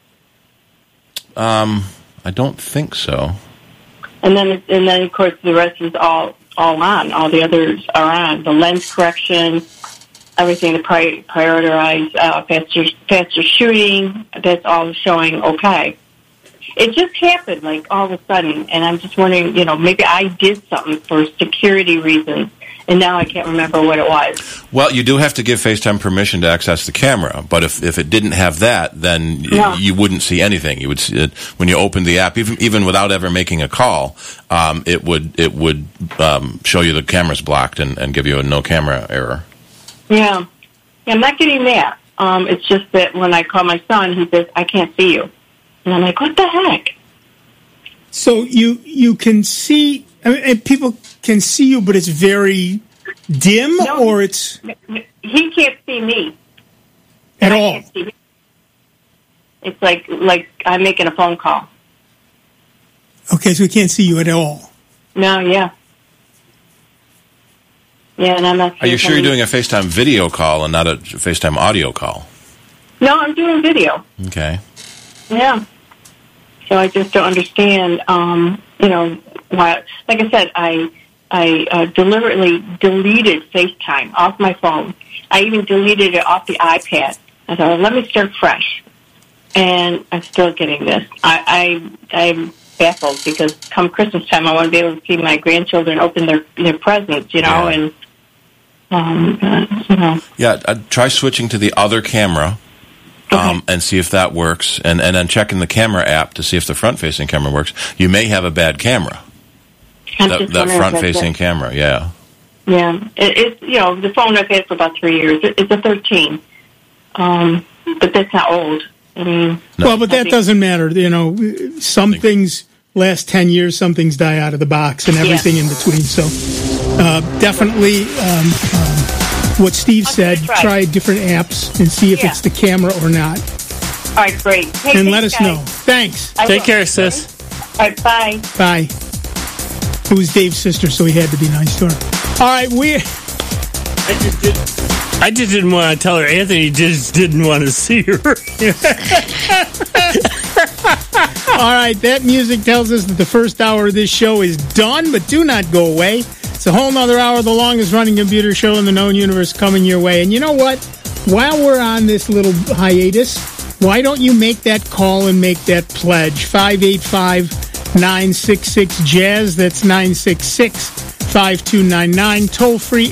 I don't think so. And then of course the rest is all on. All the others are on. The lens correction, everything to prioritize faster shooting. That's all showing okay. It just happened like all of a sudden, and I'm just wondering, maybe I did something for security reasons, and now I can't remember what it was. Well, you do have to give FaceTime permission to access the camera, but if it didn't have that, then you wouldn't see anything. You would see it when you opened the app, even without ever making a call. It would show you the camera's blocked and give you a no camera error. Yeah, I'm not getting that. It's just that when I call my son, he says, I can't see you. And I'm like, what the heck? So you can see, people can see you, but it's very dim, or it's... He can't see me. At all? Can't see me. It's like I'm making a phone call. Okay, so he can't see you at all? No, yeah. Yeah, and I'm not... Are you sure you're doing a FaceTime video call and not a FaceTime audio call? No, I'm doing video. Okay. Yeah. So I just don't understand, why. Like I said, I deliberately deleted FaceTime off my phone. I even deleted it off the iPad. I thought, let me start fresh. And I'm still getting this. I'm baffled because come Christmas time, I want to be able to see my grandchildren open their presents, and, Yeah, try switching to the other camera. And see if that works, and then check in the camera app to see if the front-facing camera works. You may have a bad camera. That front-facing camera, yeah. Yeah, it's the phone I've had for about 3 years. It's a 13, but that's not old. I mean, well, but that doesn't matter. Some things last 10 years, some things die out of the box, and everything in between. So, definitely. What Steve said, try different apps and see if it's the camera or not. All right, great. Hey, and let us know. Thanks. Take care, sis. All right, bye. Bye. It was Dave's sister, so he had to be nice to her. All right, I just didn't want to tell her. Anthony just didn't want to see her. All right, that music tells us that the first hour of this show is done, but do not go away. It's a whole nother hour of the longest running computer show in the known universe coming your way. And you know what? While we're on this little hiatus, why don't you make that call and make that pledge? 585 966-JAZZ. That's 966-5299. Toll free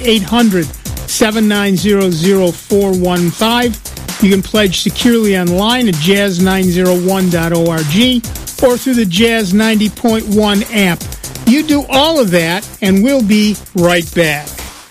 800-790-0415. You can pledge securely online at jazz901.org or through the Jazz 90.1 app. You do all of that, and we'll be right back.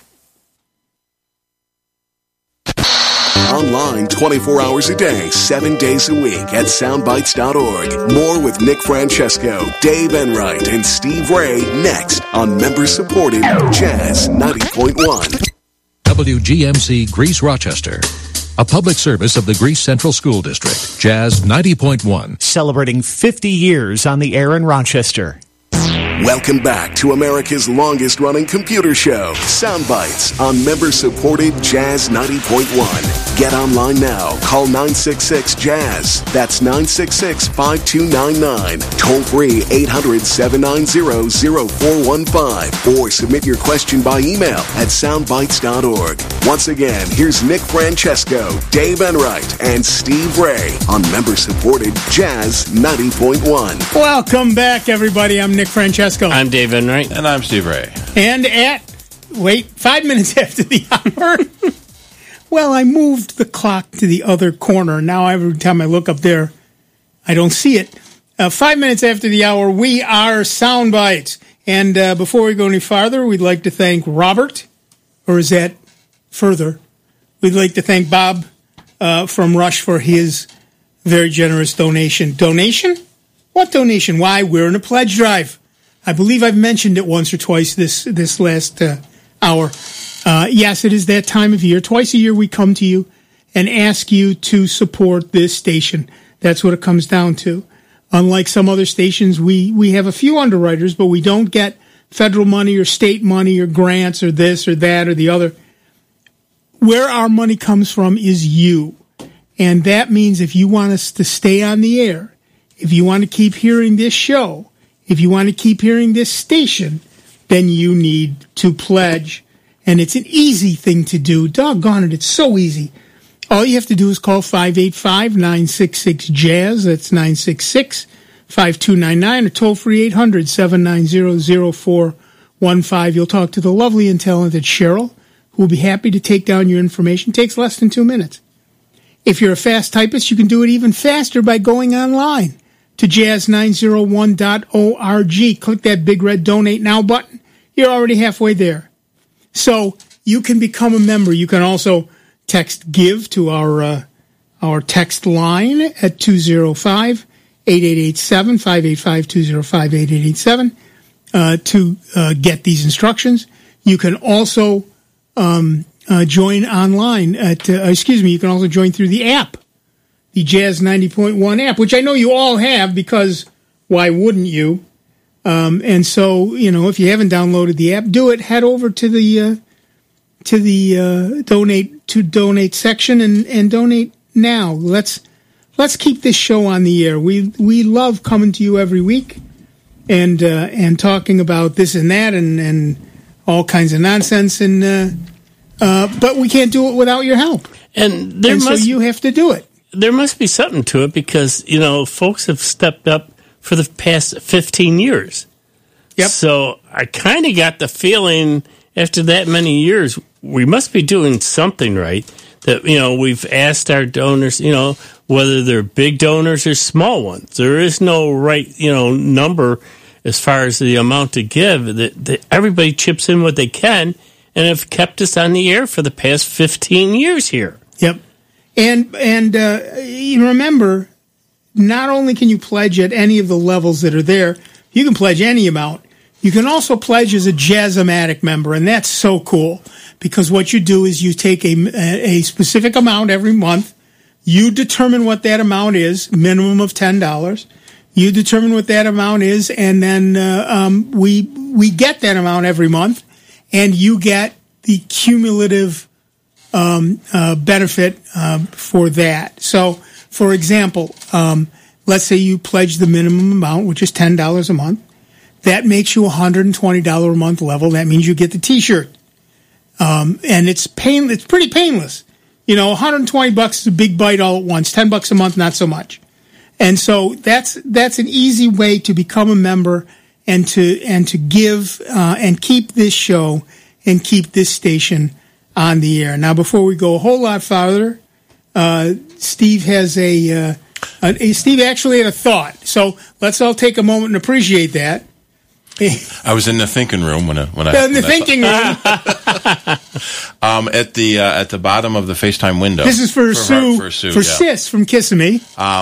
Online 24 hours a day, 7 days a week at soundbites.org. More with Nick Francesco, Dave Enright, and Steve Ray next on member-supported Jazz 90.1. WGMC Greece Rochester. A public service of the Greece Central School District. Jazz 90.1. Celebrating 50 years on the air in Rochester. Welcome back to America's longest-running computer show, Soundbites, on member-supported Jazz 90.1. Get online now. Call 966-JAZZ. That's 966-5299. Toll-free 800-790-0415. Or submit your question by email at soundbites.org. Once again, here's Nick Francesco, Dave Enright, and Steve Ray on member-supported Jazz 90.1. Welcome back, everybody. I'm Nick Francesco. I'm Dave Enright. And I'm Steve Ray. And 5 minutes after the hour, well, I moved the clock to the other corner. Now every time I look up there, I don't see it. 5 minutes after the hour, we are Soundbites. And before we go any farther, we'd like to thank Robert, or is that further? We'd like to thank Bob from Rush for his very generous donation. Donation? What donation? Why, we're in a pledge drive. I believe I've mentioned it once or twice this last hour. Yes, it is that time of year. Twice a year we come to you and ask you to support this station. That's what it comes down to. Unlike some other stations, we have a few underwriters, but we don't get federal money or state money or grants or this or that or the other. Where our money comes from is you. And that means if you want us to stay on the air, if you want to keep hearing this show, if you want to keep hearing this station, then you need to pledge. And it's an easy thing to do. Doggone it, it's so easy. All you have to do is call 585-966-JAZZ. That's 966-5299. Or toll free 800-790-0415. You'll talk to the lovely and talented Cheryl, who will be happy to take down your information. It takes less than 2 minutes. If you're a fast typist, you can do it even faster by going online to jazz901.org. Click that big red Donate Now button. You're already halfway there. So you can become a member. You can also text GIVE to our text line at 205-8887, 585-205-8887 to get these instructions. You can also join online at, you can also join through the app, the Jazz 90.1 app, which I know you all have because why wouldn't you? And so, if you haven't downloaded the app, do it. Head over to the donate section and donate now. Let's keep this show on the air. We love coming to you every week and talking about this and that and all kinds of nonsense but we can't do it without your help. So you have to do it. There must be something to it because, folks have stepped up for the past 15 years. Yep. So I kind of got the feeling after that many years, we must be doing something right. That, we've asked our donors, whether they're big donors or small ones. There is no right, number as far as the amount to give. That everybody chips in what they can and have kept us on the air for the past 15 years here. Yep. And you remember, not only can you pledge at any of the levels that are there, you can pledge any amount. You can also pledge as a Jazz-O-Matic member, and that's so cool because what you do is you take a specific amount every month. You determine what that amount is, minimum of $10. You determine what that amount is, and then we get that amount every month, and you get the cumulative benefit for that. So, for example, let's say you pledge the minimum amount, which is $10 a month. That makes you $120 a month level. That means you get the T-shirt, and it's pretty painless. $120 is a big bite all at once. $10 a month, not so much. And so that's an easy way to become a member and to give and keep this show and keep this station on the air. Now, before we go a whole lot farther, Steve has Steve actually had a thought. So let's all take a moment and appreciate that. I was in the thinking room when I thinking room. At the bottom of the FaceTime window. This is for Sis from Kissimmee.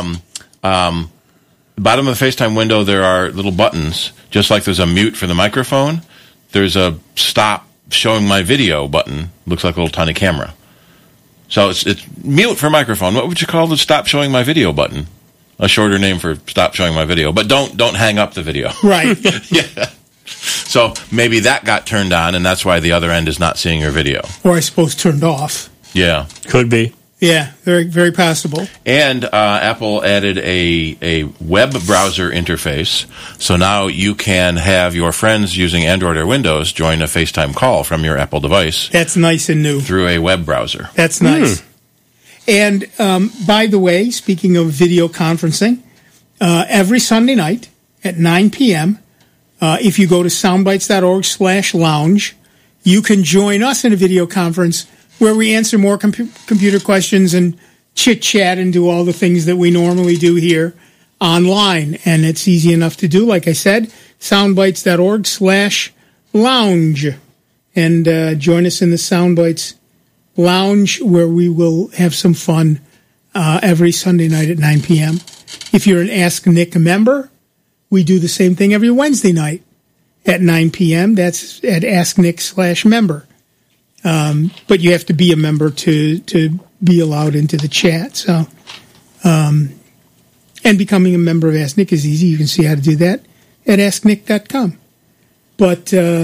The bottom of the FaceTime window, there are little buttons, just like there's a mute for the microphone. There's a stop showing my video button. Looks like a little tiny camera. So it's mute for microphone. What would you call the stop showing my video button? A shorter name for stop showing my video. But don't hang up the video. Right. Yeah. So maybe that got turned on, and that's why the other end is not seeing your video. Or I suppose turned off. Yeah. Could be. Yeah, very, very possible. And Apple added a web browser interface, so now you can have your friends using Android or Windows join a FaceTime call from your Apple device. That's nice and new. Through a web browser. That's nice. And by the way, speaking of video conferencing, every Sunday night at 9 p.m., if you go to soundbites.org/lounge, you can join us in a video conference where we answer more computer questions and chit-chat and do all the things that we normally do here online. And it's easy enough to do, like I said, soundbites.org/lounge. And join us in the Soundbites Lounge, where we will have some fun every Sunday night at 9 p.m. If you're an Ask Nick member, we do the same thing every Wednesday night at 9 p.m. That's at AskNick/member. But you have to be a member to be allowed into the chat. So, and becoming a member of Ask Nick is easy. You can see how to do that at AskNick.com. But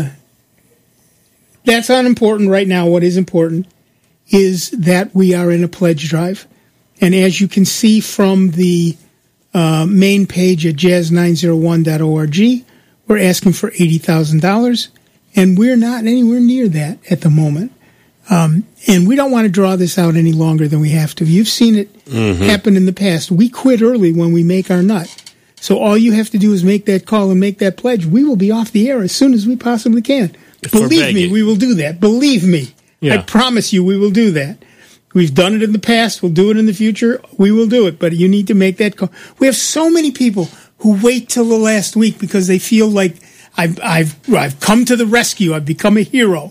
that's unimportant right now. What is important is that we are in a pledge drive. And as you can see from the main page at jazz901.org, we're asking for $80,000. And we're not anywhere near that at the moment. And we don't want to draw this out any longer than we have to. You've seen it happen in the past. We quit early when we make our nut. So all you have to do is make that call and make that pledge. We will be off the air as soon as we possibly can. Believe me, we will do that. Believe me. Yeah. I promise you we will do that. We've done it in the past. We'll do it in the future. We will do it. But you need to make that call. We have so many people who wait till the last week because they feel like I've come to the rescue. I've become a hero.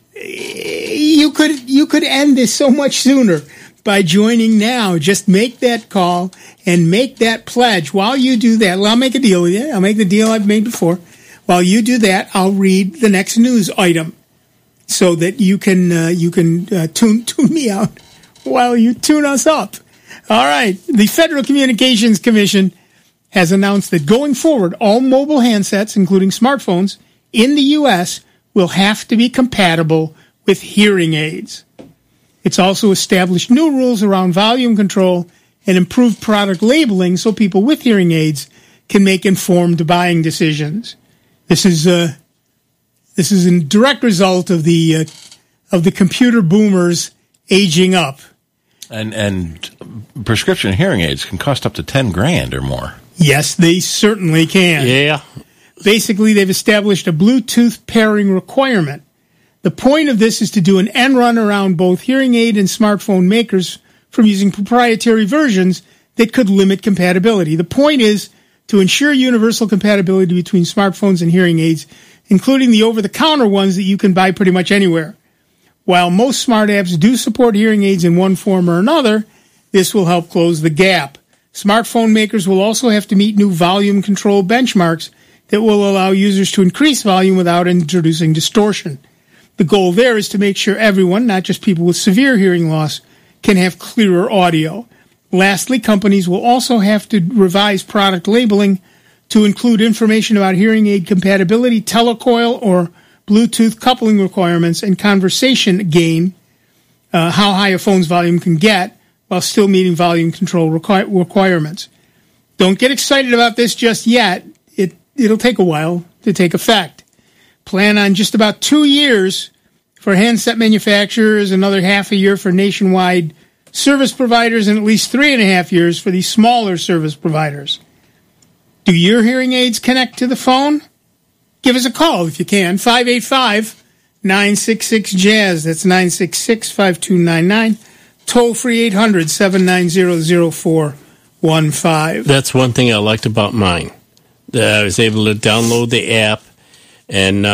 You could end this so much sooner by joining now. Just make that call and make that pledge. While you do that, well, I'll make a deal with you. I'll make the deal I've made before. While you do that, I'll read the next news item so that you can tune me out while you tune us up. All right. The Federal Communications Commission has announced that going forward, all mobile handsets, including smartphones, in the U.S. will have to be compatible with hearing aids. It's also established new rules around volume control and improved product labeling so people with hearing aids can make informed buying decisions. This is a direct result of the computer boomers aging up. And prescription hearing aids can cost up to $10,000 or more. Yes, they certainly can. Yeah. Basically, they've established a Bluetooth pairing requirement. The point of this is to do an end run around both hearing aid and smartphone makers from using proprietary versions that could limit compatibility. The point is to ensure universal compatibility between smartphones and hearing aids, including the over-the-counter ones that you can buy pretty much anywhere. While most smart apps do support hearing aids in one form or another, this will help close the gap. Smartphone makers will also have to meet new volume control benchmarks that will allow users to increase volume without introducing distortion. The goal there is to make sure everyone, not just people with severe hearing loss, can have clearer audio. Lastly, companies will also have to revise product labeling to include information about hearing aid compatibility, telecoil or Bluetooth coupling requirements, and conversation gain, how high a phone's volume can get, while still meeting volume control requirements. Don't get excited about this just yet. It'll take a while to take effect. Plan on just about 2 years for handset manufacturers, another half a year for nationwide service providers and at least 3.5 years for the smaller service providers. Do your hearing aids connect to the phone? Give us a call if you can. 585-966-JAZZ. That's 966-5299. Toll free 800-790-0415. That's one thing I liked about mine. That I was able to download the app, and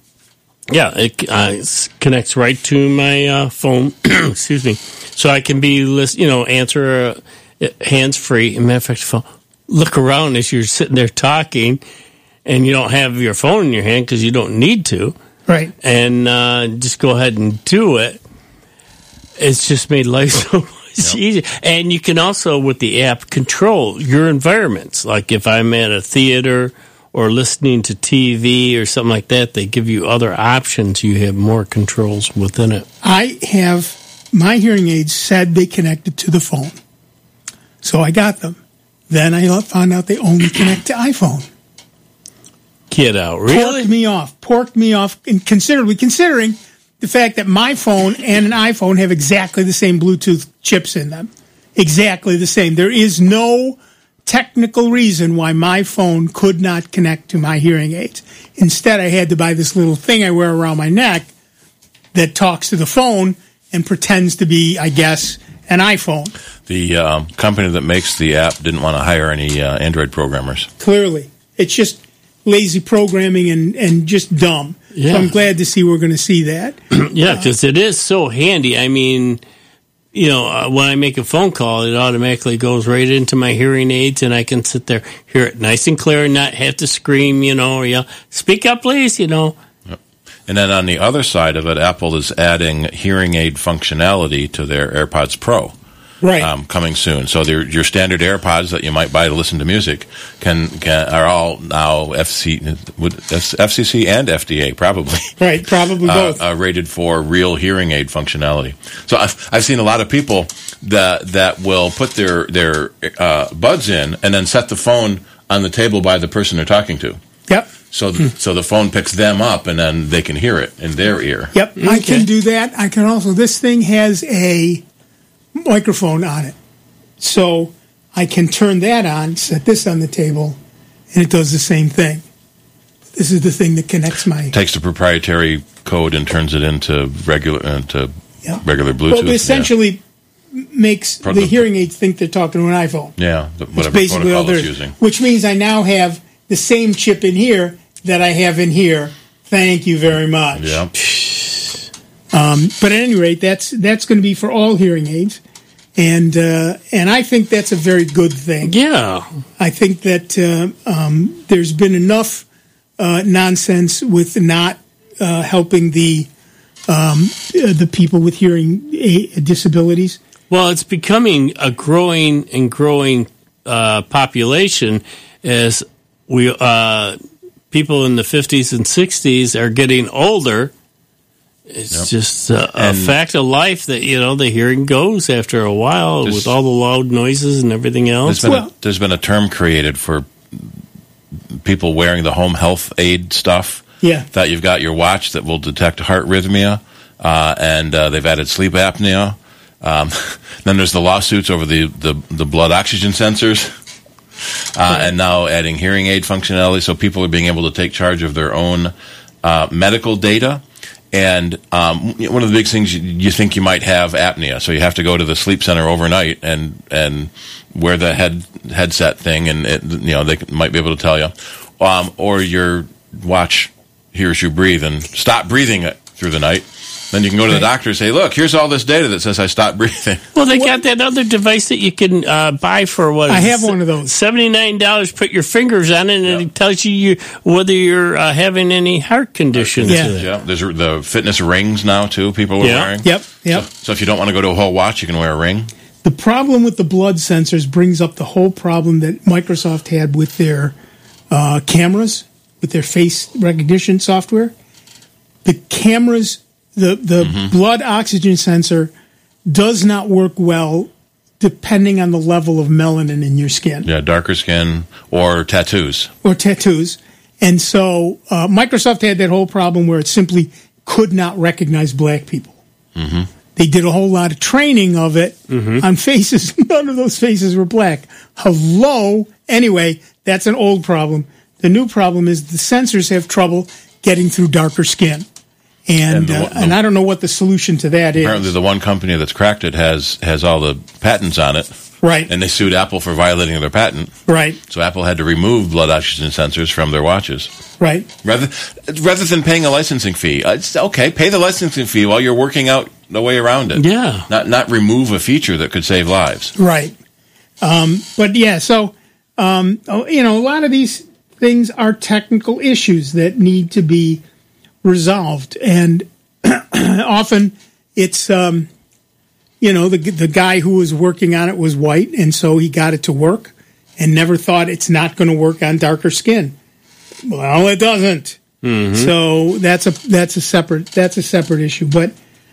it connects right to my phone. Excuse me, so I can be answer hands free. Matter of fact, look around as you're sitting there talking, and you don't have your phone in your hand because you don't need to. Right. And just go ahead and do it. It's just made life so much easier. And you can also, with the app, control your environments. Like if I'm at a theater or listening to TV or something like that, they give you other options. You have more controls within it. I have my hearing aids said they connected to the phone. So I got them. Then I found out they only connect to iPhone. Get out, really? Porked me off, and considering the fact that my phone and an iPhone have exactly the same Bluetooth chips in them. Exactly the same. There is no technical reason why my phone could not connect to my hearing aids. Instead, I had to buy this little thing I wear around my neck that talks to the phone and pretends to be, I guess, an iPhone. The company that makes the app didn't want to hire any Android programmers. Clearly. It's just lazy programming and just dumb. Yeah. So I'm glad to see we're going to see that. Yeah, because it is so handy. I mean, when I make a phone call, it automatically goes right into my hearing aids, and I can sit there, hear it nice and clear, and not have to scream, or yell, speak up, please, Yep. And then on the other side of it, Apple is adding hearing aid functionality to their AirPods Pro. Right. Coming soon. So your standard AirPods that you might buy to listen to music are all now FCC and FDA probably. Right, probably both. Rated for real hearing aid functionality. So I've seen a lot of people that will put their buds in and then set the phone on the table by the person they're talking to. Yep. So the phone picks them up and then they can hear it in their ear. Yep, okay. I can do that. I can also, this thing has a microphone on it. So I can turn that on, set this on the table, and it does the same thing. This is the thing that connects my... Takes the proprietary code and turns it into regular Bluetooth. Well, it essentially makes the hearing aids think they're talking to an iPhone. Yeah, whatever protocol it's using. Which means I now have the same chip in here that I have in here. Thank you very much. Yeah. But at any rate, that's going to be for all hearing aids, and I think that's a very good thing. Yeah, I think that there's been enough nonsense with not helping the people with hearing disabilities. Well, it's becoming a growing population as we people in the 50s and 60s are getting older. It's just a fact of life that, the hearing goes after a while with all the loud noises and everything else. There's been a term created for people wearing the home health aid stuff. Yeah. That you've got your watch that will detect heart rhythmia, and they've added sleep apnea. Then there's the lawsuits over the blood oxygen sensors. And now adding hearing aid functionality, so people are being able to take charge of their own medical data. And one of the big things, you think you might have apnea, so you have to go to the sleep center overnight and wear the headset thing, and they might be able to tell you, or your watch hears you breathe and stop breathing through the night. Then you can go to the doctor and say, look, here's all this data that says I stopped breathing. Well, they got that other device that you can buy for what? I have one of those. $79, put your fingers on it, and it tells you whether you're having any heart conditions. Yeah, there's the fitness rings now, too, people are wearing. Yep. So if you don't want to go to a whole watch, you can wear a ring. The problem with the blood sensors brings up the whole problem that Microsoft had with their cameras, with their face recognition software. The cameras... The blood oxygen sensor does not work well depending on the level of melanin in your skin. Yeah, darker skin or tattoos. And so Microsoft had that whole problem where it simply could not recognize black people. Mm-hmm. They did a whole lot of training of it on faces. None of those faces were black. Hello? Anyway, that's an old problem. The new problem is the sensors have trouble getting through darker skin. And I don't know what the solution to that is. Apparently the one company that's cracked it has all the patents on it. Right. And they sued Apple for violating their patent. Right. So Apple had to remove blood oxygen sensors from their watches. Right. Rather than paying a licensing fee. It's okay, pay the licensing fee while you're working out the way around it. Yeah. Not remove a feature that could save lives. Right. But yeah, so, a lot of these things are technical issues that need to be resolved. And often it's, the guy who was working on it was white, and so he got it to work and never thought it's not going to work on darker skin. Well, it doesn't. Mm-hmm. So that's a separate issue. But,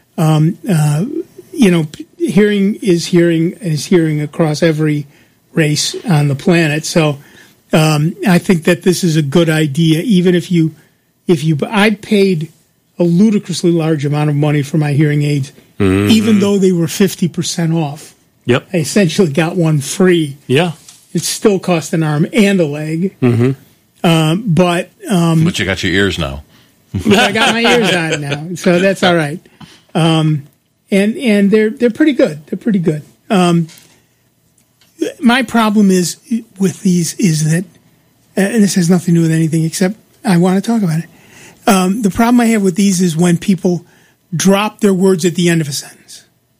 hearing is hearing across every race on the planet. So, I think that this is a good idea. Even I paid a ludicrously large amount of money for my hearing aids, even though they were 50% off. Yep. I essentially got one free. Yeah. It still cost an arm and a leg. Mm-hmm. But you got your ears now. I got my ears on now, so that's all right. And they're pretty good. They're pretty good. My problem is with these is that, and this has nothing to do with anything except I want to talk about it. The problem I have with these is when people drop their words at the end of a sentence.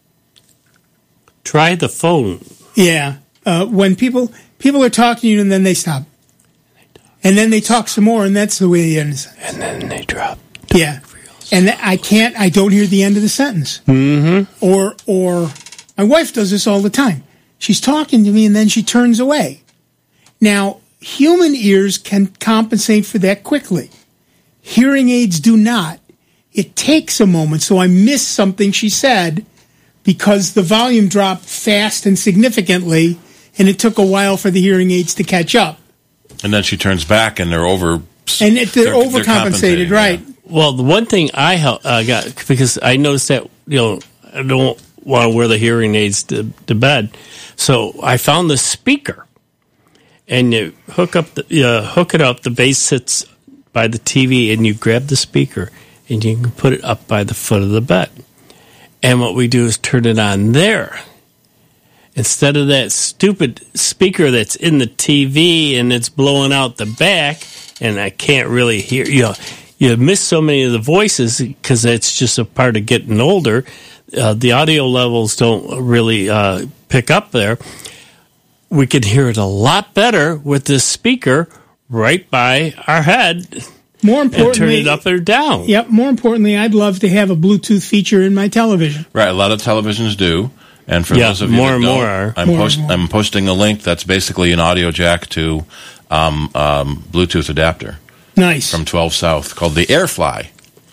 Try the phone. Yeah. When people are talking to you and then they stop. And then they talk some more, and that's the way they end the sentence. And then they drop. Yeah. And I don't hear the end of the sentence. Mm-hmm. Or my wife does this all the time. She's talking to me and then she turns away. Now, human ears can compensate for that quickly. Hearing aids do not. It takes a moment, so I miss something she said because the volume dropped fast and significantly, and it took a while for the hearing aids to catch up. And then she turns back, and they're overcompensated, right? Yeah. Well, the one thing I got, because I noticed that, I don't want to wear the hearing aids to bed, so I found the speaker, and you hook it up, the base sits by the TV, and you grab the speaker, and you can put it up by the foot of the bed. And what we do is turn it on there. Instead of that stupid speaker that's in the TV and it's blowing out the back, and I can't really hear, you miss so many of the voices because it's just a part of getting older. The audio levels don't really pick up there. We can hear it a lot better with this speaker right by our head. More importantly, and turn it up or down. Yep. More importantly, I'd love to have a Bluetooth feature in my television. Right. A lot of televisions do. And for those of you that don't, I'm posting a link that's basically an audio jack to Bluetooth adapter. Nice. From 12 South called the Airfly.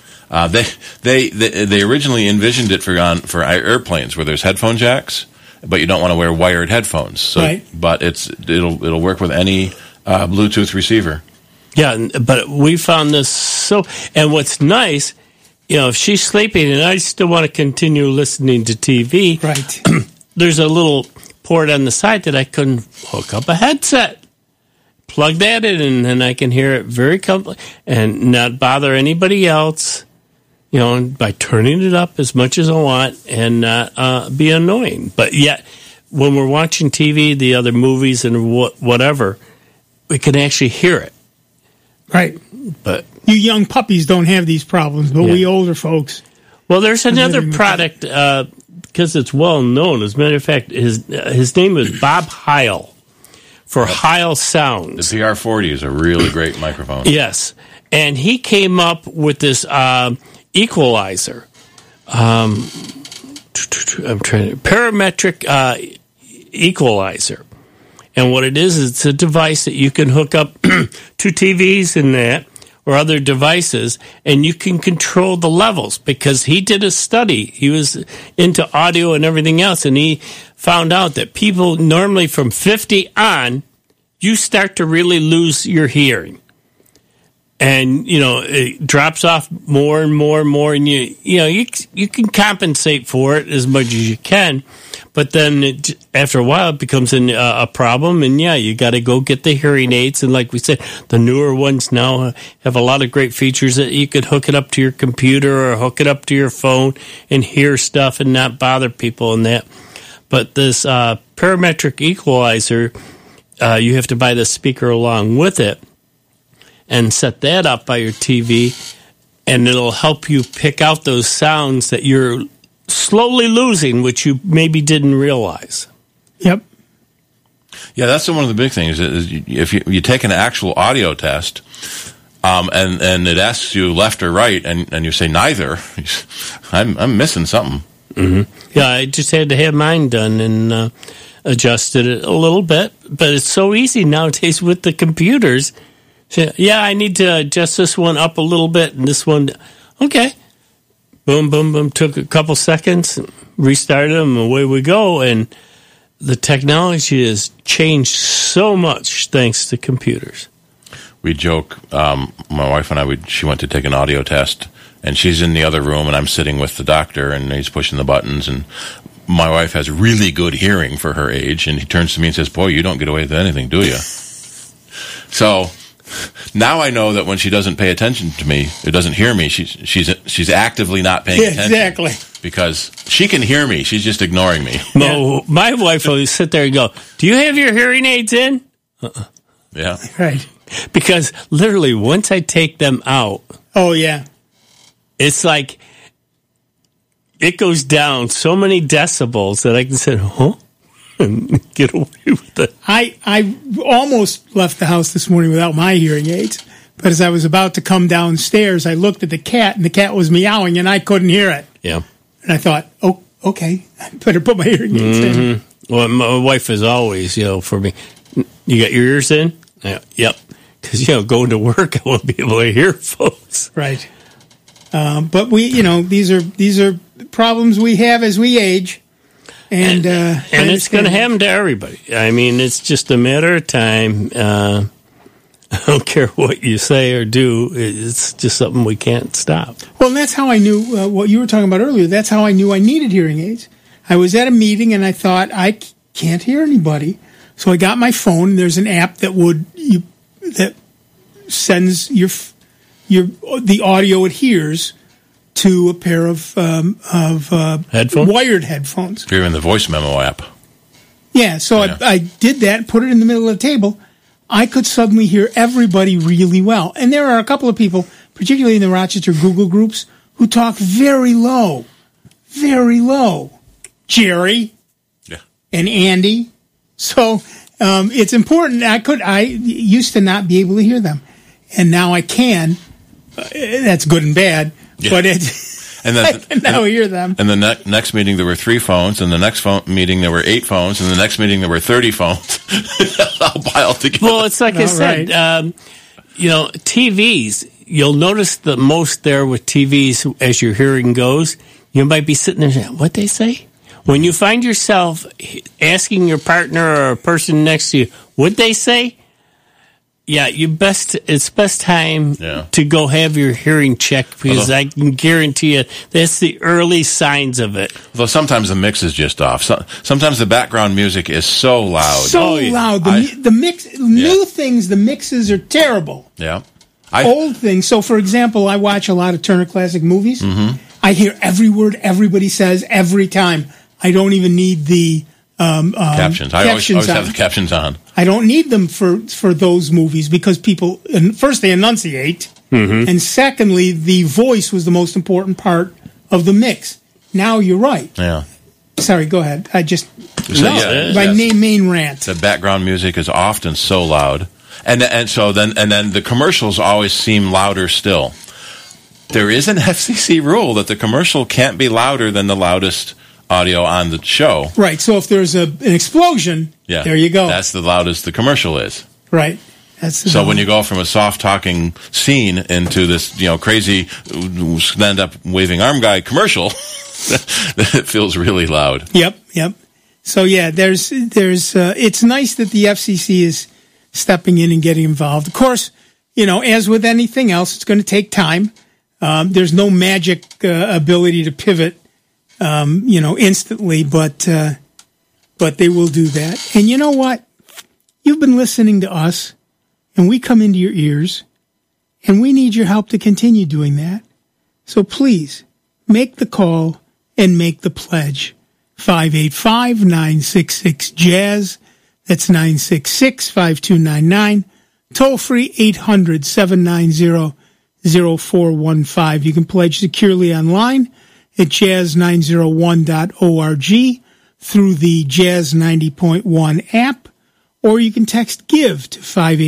They originally envisioned it for airplanes where there's headphone jacks, but you don't want to wear wired headphones. So, right. But it'll work with any Bluetooth receiver. Yeah, but we found this and what's nice, if she's sleeping and I still want to continue listening to TV, right? There's a little port on the side that I can hook up a headset, plug that in, and then I can hear it very comfortably and not bother anybody else, by turning it up as much as I want and not be annoying. But yet, when we're watching TV, the other movies and whatever, we can actually hear it. Right. But you young puppies don't have these problems, but we older folks. Well, there's another product because it's well known. As a matter of fact, his name is Bob Heil for Heil Sound. The PR40 is a really great microphone. Yes, and he came up with this equalizer. I'm trying to parametric equalizer. And what it is, it's a device that you can hook up to TVs and that, or other devices, and you can control the levels, because he did a study. He was into audio and everything else, and he found out that people normally from 50 on, you start to really lose your hearing. And, it drops off more and more and more, and you can compensate for it as much as you can, but then after a while it becomes a problem, and you got to go get the hearing aids. And like we said, the newer ones now have a lot of great features that you could hook it up to your computer or hook it up to your phone and hear stuff and not bother people and that. But this parametric equalizer, you have to buy the speaker along with it and set that up by your TV, and it'll help you pick out those sounds that you're slowly losing, which you maybe didn't realize. Yep. Yeah, that's one of the big things. Is if you take an actual audio test, and it asks you left or right, and you say neither, I'm missing something. Mm-hmm. Yeah, I just had to have mine done and adjusted it a little bit, but it's so easy nowadays with the computers. Yeah, I need to adjust this one up a little bit, and this one, okay. Boom, boom, boom. Took a couple seconds, restarted them, away we go. And the technology has changed so much thanks to computers. We joke, my wife and I, she went to take an audio test, and she's in the other room, and I'm sitting with the doctor, and he's pushing the buttons, and my wife has really good hearing for her age, and he turns to me and says, "Boy, you don't get away with anything, do you?" So now I know that when she doesn't pay attention to me, it doesn't hear me, she's actively not paying attention. Exactly. Because she can hear me, she's just ignoring me. No, my wife will sit there and go, "Do you have your hearing aids in?" Yeah. Right. Because literally, once I take them out, oh yeah, it's like it goes down so many decibels that I can say, "Huh?" and get away with it. I almost left the house this morning without my hearing aids, but as I was about to come downstairs, I looked at the cat, and the cat was meowing, and I couldn't hear it. Yeah. And I thought, oh, okay, I better put my hearing aids in. Well, my wife is always, for me, "You got your ears in?" Yep. Because, going to work, I won't be able to hear folks. Right. But we, these are problems we have as we age. And it's going to happen to everybody. I mean, it's just a matter of time. I don't care what you say or do. It's just something we can't stop. Well, and that's how I knew what you were talking about earlier. That's how I knew I needed hearing aids. I was at a meeting, and I thought, I can't hear anybody. So I got my phone, and there's an app that sends the audio it hears to a pair of headphones? Wired headphones. If you're in the voice memo app. Yeah, so I did that, put it in the middle of the table. I could suddenly hear everybody really well. And there are a couple of people, particularly in the Rochester Google groups, who talk very low. Very low. Jerry and Andy. So it's important. I used to not be able to hear them, and now I can. That's good and bad, but and then, I can now hear them. And the next meeting there were 3 phones, and the next meeting there were 8 phones, and the next meeting there were 30 phones. All piled together. Well, it's like I said, TVs. You'll notice the most there with TVs as your hearing goes. You might be sitting there saying, "What they say?" When you find yourself asking your partner or a person next to you, "What'd they say?" Yeah, it's best time to go have your hearing checked, because I can guarantee you that's the early signs of it. Though sometimes the mix is just off. Sometimes the background music is so loud. So loud. The mix, new things, the mixes are terrible. Yeah. Old things. So, for example, I watch a lot of Turner Classic Movies. Mm-hmm. I hear every word everybody says every time. I don't even need the captions. I always have the captions on. I don't need them for those movies, because people, first, they enunciate, and secondly, the voice was the most important part of the mix. Now you're right. Yeah. Sorry, go ahead. My main rant. The background music is often so loud, and so then the commercials always seem louder still. There is an FCC rule that the commercial can't be louder than the loudest audio on the show. Right, so if there's an explosion, there you go. That's the loudest the commercial is. Right. So when you go from a soft-talking scene into this, crazy stand-up waving arm guy commercial, it feels really loud. Yep. So there's it's nice that the FCC is stepping in and getting involved. Of course, as with anything else, it's going to take time. There's no magic ability to pivot, instantly, but they will do that. And you know what? You've been listening to us, and we come into your ears, and we need your help to continue doing that. So please, make the call and make the pledge. 585-966-JAZZ. That's 966-5299. Toll free 800-790-0415. You can pledge securely online at jazz901.org through the Jazz 90.1 app, or you can text GIVE to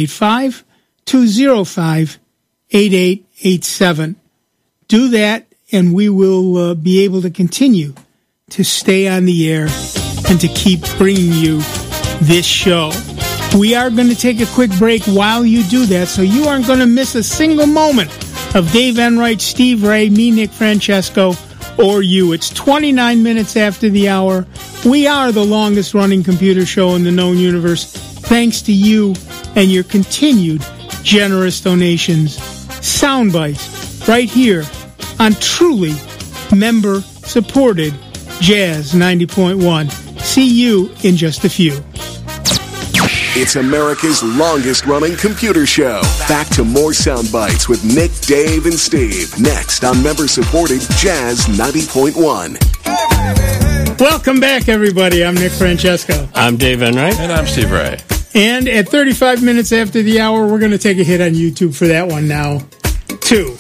585-205-8887. Do that, and we will be able to continue to stay on the air and to keep bringing you this show. We are going to take a quick break while you do that, so you aren't going to miss a single moment of Dave Enright, Steve Ray, me, Nick Francesco, or you. It's 29 minutes after the hour. We are the longest running computer show in the known universe, thanks to you and your continued generous donations. Soundbites right here on truly member-supported Jazz 90.1. See you in just a few. It's America's longest-running computer show. Back to more sound bites with Nick, Dave, and Steve. Next on member-supported Jazz 90.1. Welcome back, everybody. I'm Nick Francesco. I'm Dave Enright. And I'm Steve Ray. And at 35 minutes after the hour, we're going to take a hit on YouTube for that one now, too.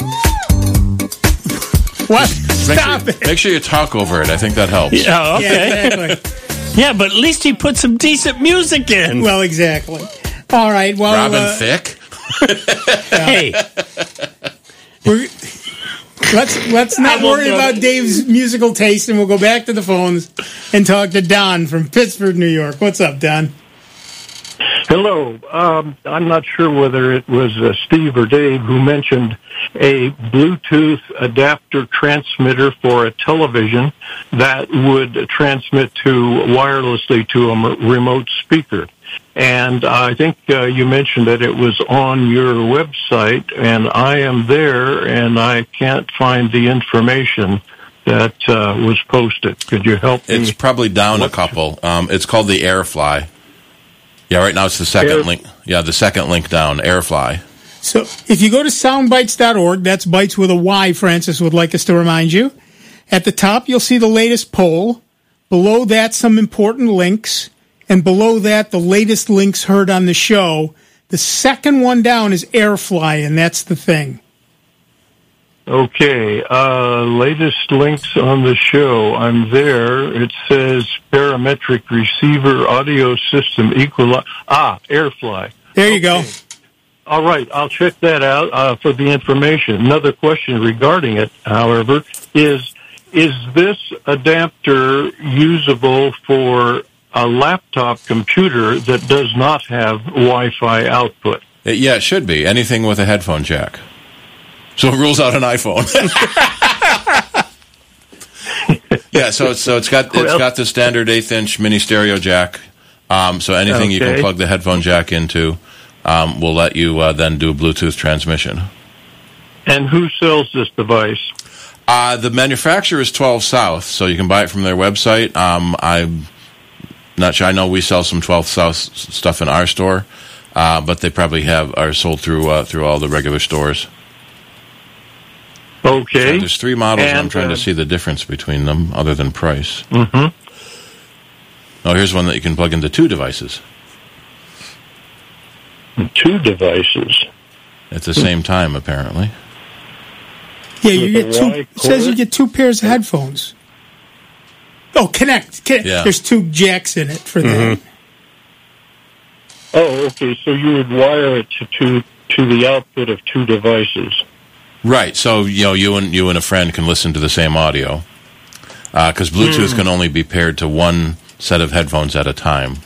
What? Stop it. Make sure you talk over it. I think that helps. Yeah, okay. Yeah, exactly. Yeah, but at least he put some decent music in. Well, exactly. All right. Well, Robin Thicke. Hey, let's not worry about Dave's musical taste, and we'll go back to the phones and talk to Don from Pittsburgh, New York. What's up, Don? Hello. I'm not sure whether it was Steve or Dave who mentioned a Bluetooth adapter transmitter for a television that would transmit wirelessly to a remote speaker. And I think you mentioned that it was on your website, and I am there, and I can't find the information that was posted. Could you help me? It's probably down a couple. It's called the AirFly. Yeah, right now it's the second link. Yeah, the second link down, AirFly. So if you go to soundbites.org, that's bites with a Y, Francis would like us to remind you. At the top, you'll see the latest poll. Below that, some important links. And below that, the latest links heard on the show. The second one down is AirFly, and that's the thing. Okay, latest links on the show. I'm there. It says parametric receiver audio system AirFly. There you go. All right, I'll check that out for the information. Another question regarding it, however, is this adapter usable for a laptop computer that does not have Wi-Fi output? Yeah, it should be. Anything with a headphone jack. So it rules out an iPhone. Yeah, so it's got the standard 1/8" mini stereo jack. So anything you can plug the headphone jack into will let you then do a Bluetooth transmission. And who sells this device? The manufacturer is 12 South, so you can buy it from their website. I'm not sure. I know we sell some 12 South stuff in our store, but they probably are sold through all the regular stores. Okay. So there's 3 models. And I'm trying to see the difference between them, other than price. Mm-hmm. Oh, here's one that you can plug into 2 devices. 2 devices. At the same time, apparently. Yeah, you get 2. It says you get 2 pairs of headphones. Oh, connect. Yeah. There's 2 jacks in it for that. Oh, okay. So you would wire it to the output of 2 devices. Right. So you and a friend can listen to the same audio because Bluetooth can only be paired to one set of headphones at a time.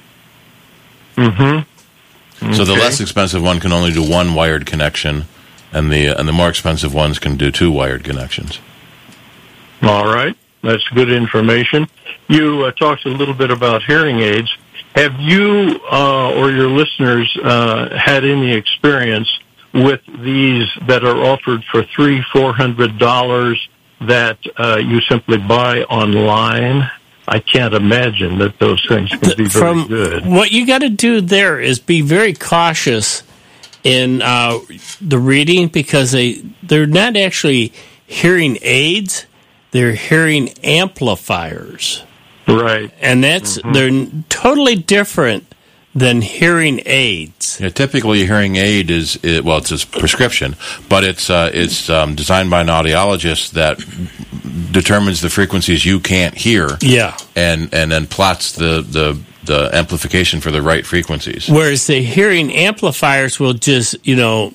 Mm-hmm. So the less expensive one can only do 1 wired connection, and the more expensive ones can do 2 wired connections. All right. That's good information. You talked a little bit about hearing aids. Have you or your listeners had any experience with these that are offered for $300-400 that you simply buy online? I can't imagine that those things can be very good. What you got to do there is be very cautious in the reading, because they're not actually hearing aids, they're hearing amplifiers. Right. And they're totally different than hearing aids. Yeah, typically, a hearing aid it's a prescription, but it's designed by an audiologist that determines the frequencies you can't hear. Yeah, and then plots the amplification for the right frequencies. Whereas the hearing amplifiers will just do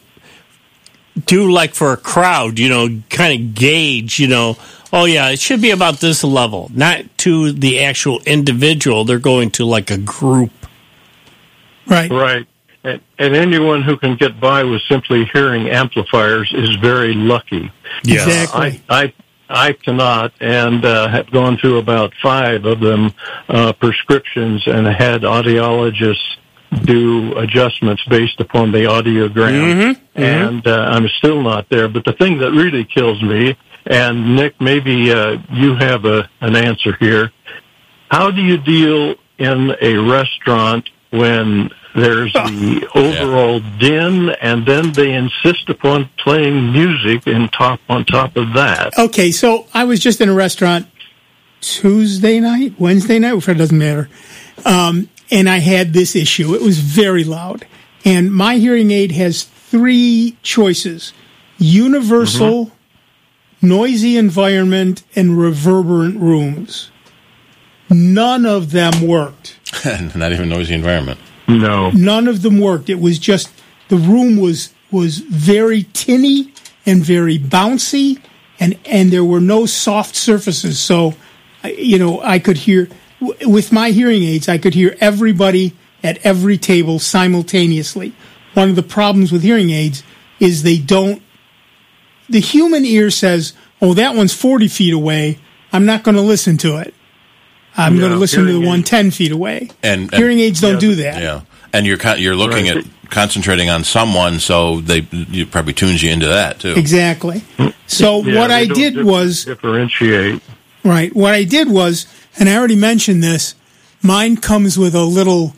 like for a crowd, kind of gauge, oh yeah, it should be about this level, not to the actual individual. They're going to like a group. Right. And anyone who can get by with simply hearing amplifiers is very lucky. Yes. Exactly. I cannot, and have gone through about 5 of them, prescriptions, and had audiologists do adjustments based upon the audiogram, and I'm still not there. But the thing that really kills me, and Nick, maybe you have an answer here, how do you deal in a restaurant when there's the overall din, and then they insist upon playing music on top of that? Okay, so I was just in a restaurant Wednesday night, it doesn't matter, and I had this issue. It was very loud, and my hearing aid has 3 choices: universal, noisy environment, and reverberant rooms. None of them worked. Not even noisy environment. No. None of them worked. It was just, the room was very tinny and very bouncy, and there were no soft surfaces. So, I could hear, with my hearing aids, I could hear everybody at every table simultaneously. One of the problems with hearing aids is the human ear says, oh, that one's 40 feet away, I'm not going to listen to it. I'm going to listen to the one 10 feet away. And hearing aids don't do that. Yeah, and you're looking at concentrating on someone, so you probably tunes you into that too. Exactly. So what I did was differentiate. Right. What I did was, and I already mentioned this, mine comes with a little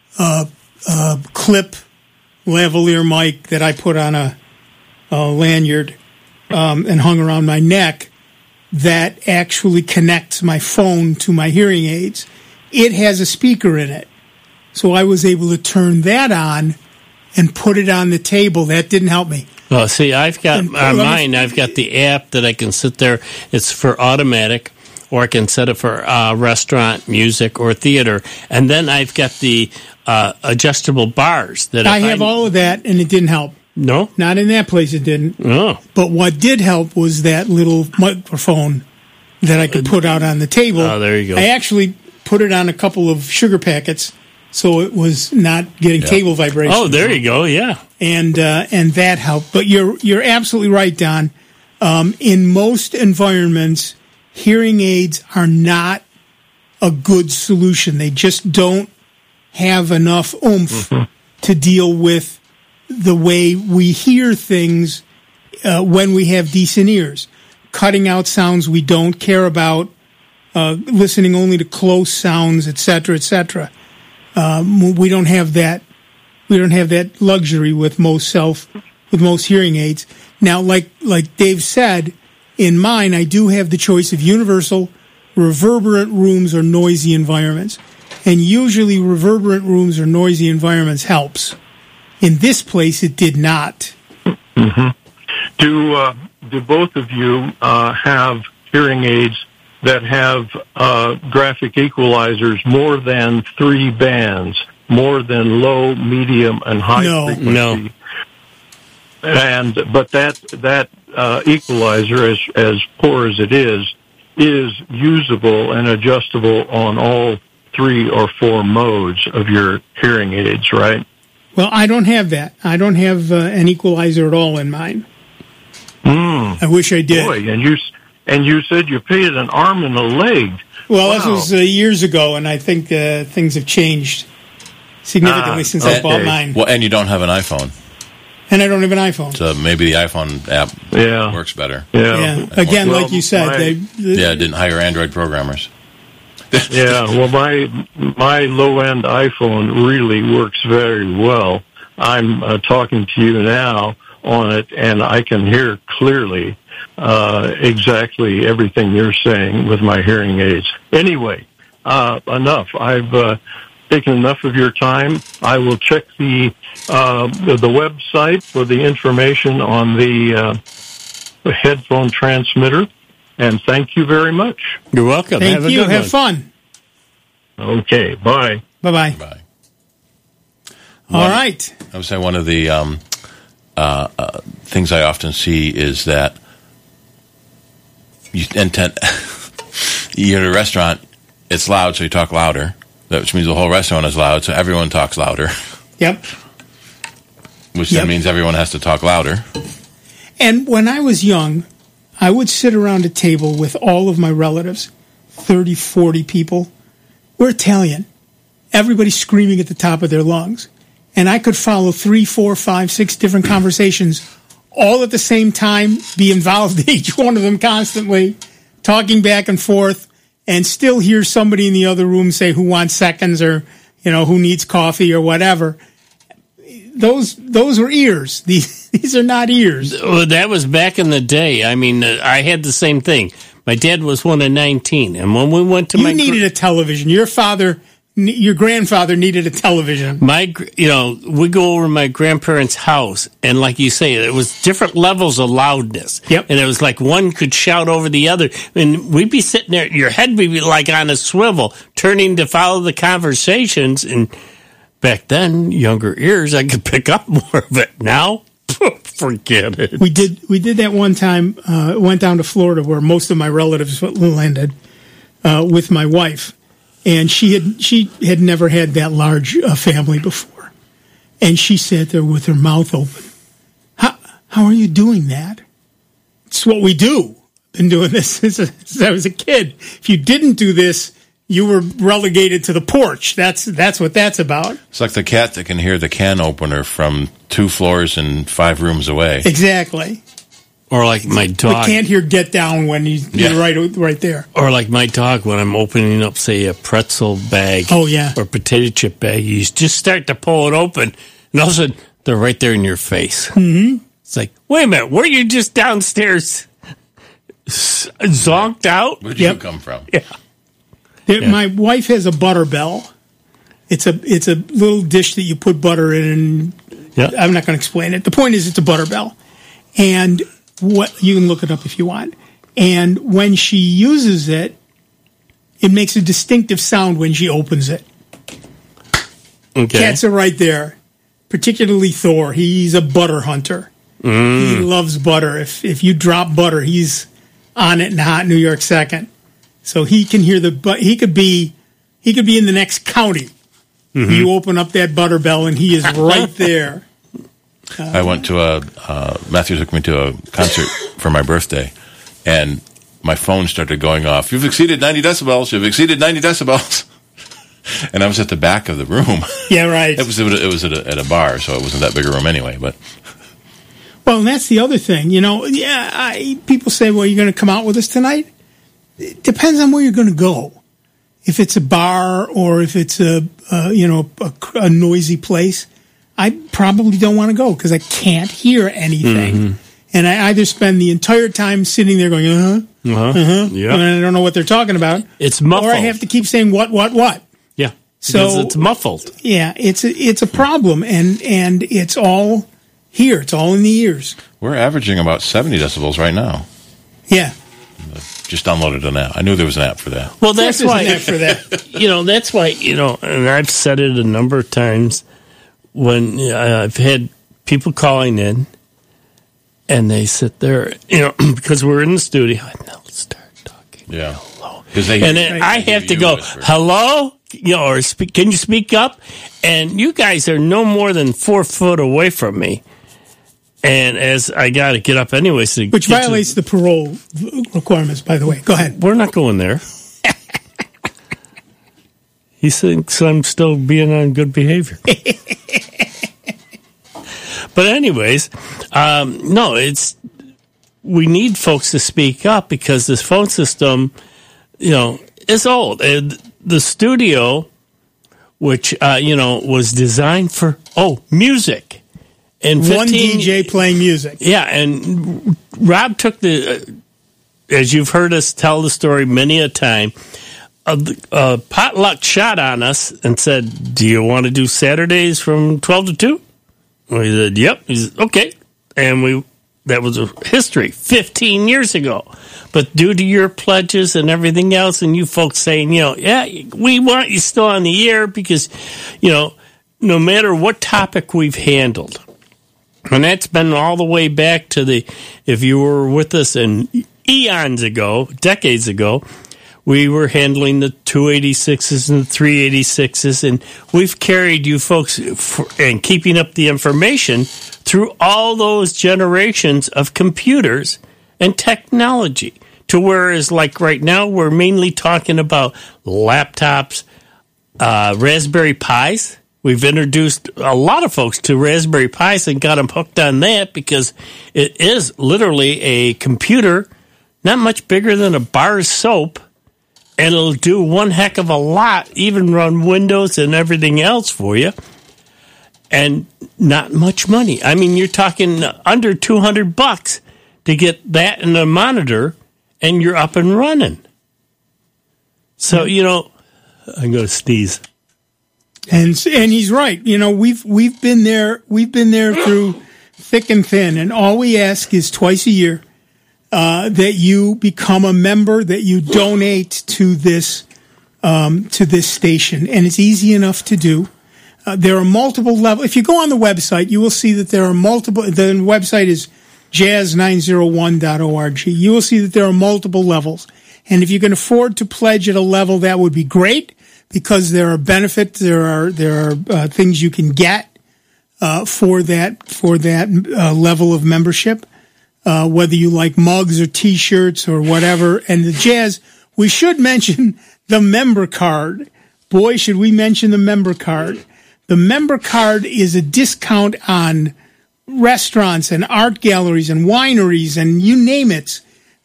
clip lavalier mic that I put on a lanyard and hung around my neck, that actually connects my phone to my hearing aids. It has a speaker in it. So I was able to turn that on and put it on the table. That didn't help me. Well, see, I've got mine. I've got the app that I can sit there. It's for automatic, or I can set it for restaurant, music, or theater. And then I've got the adjustable bars. That I have all of that, and it didn't help. No? Not in that place, it didn't. No. But what did help was that little microphone that I could put out on the table. Oh, there you go. I actually put it on a couple of sugar packets, so it was not getting table vibrations. Oh, there you go, yeah. And that helped. But you're absolutely right, Don. In most environments, hearing aids are not a good solution. They just don't have enough oomph to deal with the way we hear things when we have decent ears. Cutting out sounds we don't care about, listening only to close sounds, etc., etc. We don't have that. We don't have that luxury with most hearing aids. Now, like Dave said, in mine I do have the choice of universal, reverberant rooms, or noisy environments, and usually reverberant rooms or noisy environments helps. In this place, it did not. Do both of you have hearing aids that have graphic equalizers more than 3 bands, more than low, medium, and high frequency? No. But that equalizer, as poor as it is usable and adjustable on all 3 or 4 modes of your hearing aids, right? Well, I don't have that. I don't have an equalizer at all in mine. I wish I did. Boy, and you said you paid an arm and a leg. Well, This was years ago, and I think things have changed significantly since I bought mine. Well, and you don't have an iPhone. And I don't have an iPhone. So maybe the iPhone app works better. Yeah. Again, like you said, it didn't hire Android programmers. Well, my low-end iPhone really works very well. I'm talking to you now on it, and I can hear clearly exactly everything you're saying with my hearing aids. Anyway, enough. I've taken enough of your time. I will check the website for the information on the headphone transmitter. And thank you very much. You're welcome. Thank you. Have fun. Okay. Bye. Bye-bye. Bye. All right. I would say one of the things I often see is that you're at a restaurant, it's loud, so you talk louder, which means the whole restaurant is loud, so everyone talks louder. Yep. Which then means everyone has to talk louder. And when I was young, I would sit around a table with all of my relatives, 30, 40 people. We're Italian. Everybody's screaming at the top of their lungs. And I could follow 3, 4, 5, 6 different conversations all at the same time, be involved in each one of them constantly, talking back and forth, and still hear somebody in the other room say who wants seconds or, who needs coffee or whatever. Those were ears. These are not ears. Well, that was back in the day. I mean, I had the same thing. My dad was one of 19, and when we went to you needed a television. Your grandfather needed a television. We go over to my grandparents' house, and like you say, it was different levels of loudness. Yep. And it was like one could shout over the other. And we'd be sitting there, your head would be like on a swivel, turning to follow the conversations. And back then, younger ears, I could pick up more of it. Now, forget it. We did that one time. Went down to Florida where most of my relatives landed with my wife. And she had never had that large family before. And she sat there with her mouth open. How are you doing that? It's what we do. Been doing this since I was a kid. If you didn't do this, you were relegated to the porch. That's what that's about. It's like the cat that can hear the can opener from 2 floors and 5 rooms away. Exactly. Or like my dog. But can't hear get down when you're right there. Or like my dog when I'm opening up, say, a pretzel bag. Oh, yeah. Or potato chip bag. You just start to pull it open, and all of a sudden, they're right there in your face. Mm-hmm. It's like, wait a minute, were you just downstairs zonked out? Where'd you come from? Yeah. My wife has a butter bell. It's a little dish that you put butter in. And I'm not going to explain it. The point is it's a butter bell. And you can look it up if you want. And when she uses it, it makes a distinctive sound when she opens it. Okay. Cats are right there, particularly Thor. He's a butter hunter. He loves butter. If you drop butter, he's on it in a hot New York second. So he can hear he could be in the next county. Mm-hmm. You open up that butter bell and he is right there. I went to Matthew took me to a concert for my birthday, and my phone started going off. You've exceeded 90 decibels. You've exceeded 90 decibels. And I was at the back of the room. Yeah, right. It was at a bar, so it wasn't that big a room anyway. But well, and that's the other thing. People say, well, you're going to come out with us tonight? It depends on where you're going to go. If it's a bar or if it's a noisy place, I probably don't want to go because I can't hear anything. Mm-hmm. And I either spend the entire time sitting there going, yeah, and I don't know what they're talking about. It's muffled. Or I have to keep saying what. Yeah, so because it's muffled. Yeah, it's a problem, and it's all here. It's all in the ears. We're averaging about 70 decibels right now. Yeah. Just downloaded an app. I knew there was an app for that. Well, that's why. An app for that. That's why, and I've said it a number of times when I've had people calling in and they sit there, because we're in the studio, and they'll start talking. Yeah. Hello. And then I have to go, whisper. Hello? Or can you speak up? And you guys are no more than 4 foot away from me. And as I got to get up anyways. Which violates the parole requirements, by the way. Go ahead. We're not going there. He thinks I'm still being on good behavior. But anyways, no, we need folks to speak up because this phone system, is old. And the studio, which, was designed for, music. And one DJ playing music. Yeah, and Rob took as you've heard us tell the story many a time, a potluck shot on us and said, do you want to do Saturdays from 12 to 2? We said, yep. He said, okay. And that was a history 15 years ago. But due to your pledges and everything else and you folks saying, we want you still on the air because, no matter what topic we've handled, and that's been all the way back to if you were with us in eons ago, decades ago, we were handling the 286s and the 386s, and we've carried you folks and keeping up the information through all those generations of computers and technology. To whereas, like right now, we're mainly talking about laptops, Raspberry Pis. We've introduced a lot of folks to Raspberry Pis and got them hooked on that because it is literally a computer, not much bigger than a bar of soap, and it'll do one heck of a lot, even run Windows and everything else for you, and not much money. I mean, you're talking under $200 to get that and a monitor, and you're up and running. So, I'm going to sneeze. And he's right. We've been there. We've been there through thick and thin. And all we ask is twice a year that you become a member, that you donate to this station. And it's easy enough to do. There are multiple levels. If you go on the website, you will see that there are multiple. The website is jazz901.org. You will see that there are multiple levels. And if you can afford to pledge at a level, that would be great. Because there are benefits, there are things you can get for that level of membership, whether you like mugs or T-shirts or whatever. And the Jazz, we should mention the member card. Boy, should we mention the member card. The member card is a discount on restaurants and art galleries and wineries and you name it.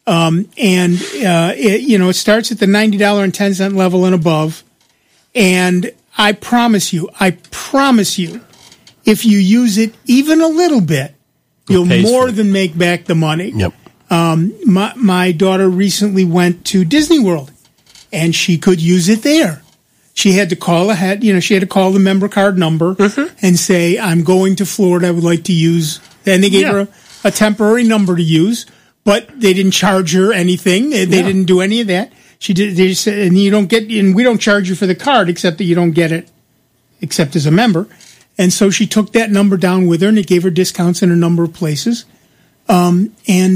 It starts at the $90.10 level and above. And I promise you, if you use it even a little bit, you'll more than make back the money. Yep. My daughter recently went to Disney World, and she could use it there. She had to call ahead. She had to call the member card number and say, "I'm going to Florida. I would like to use." And they gave her a temporary number to use, but they didn't charge her anything. They didn't do any of that. She did. They just said, and you don't get, and we don't charge you for the card, except that you don't get it, except as a member. And so she took that number down with her, and it gave her discounts in a number of places. Had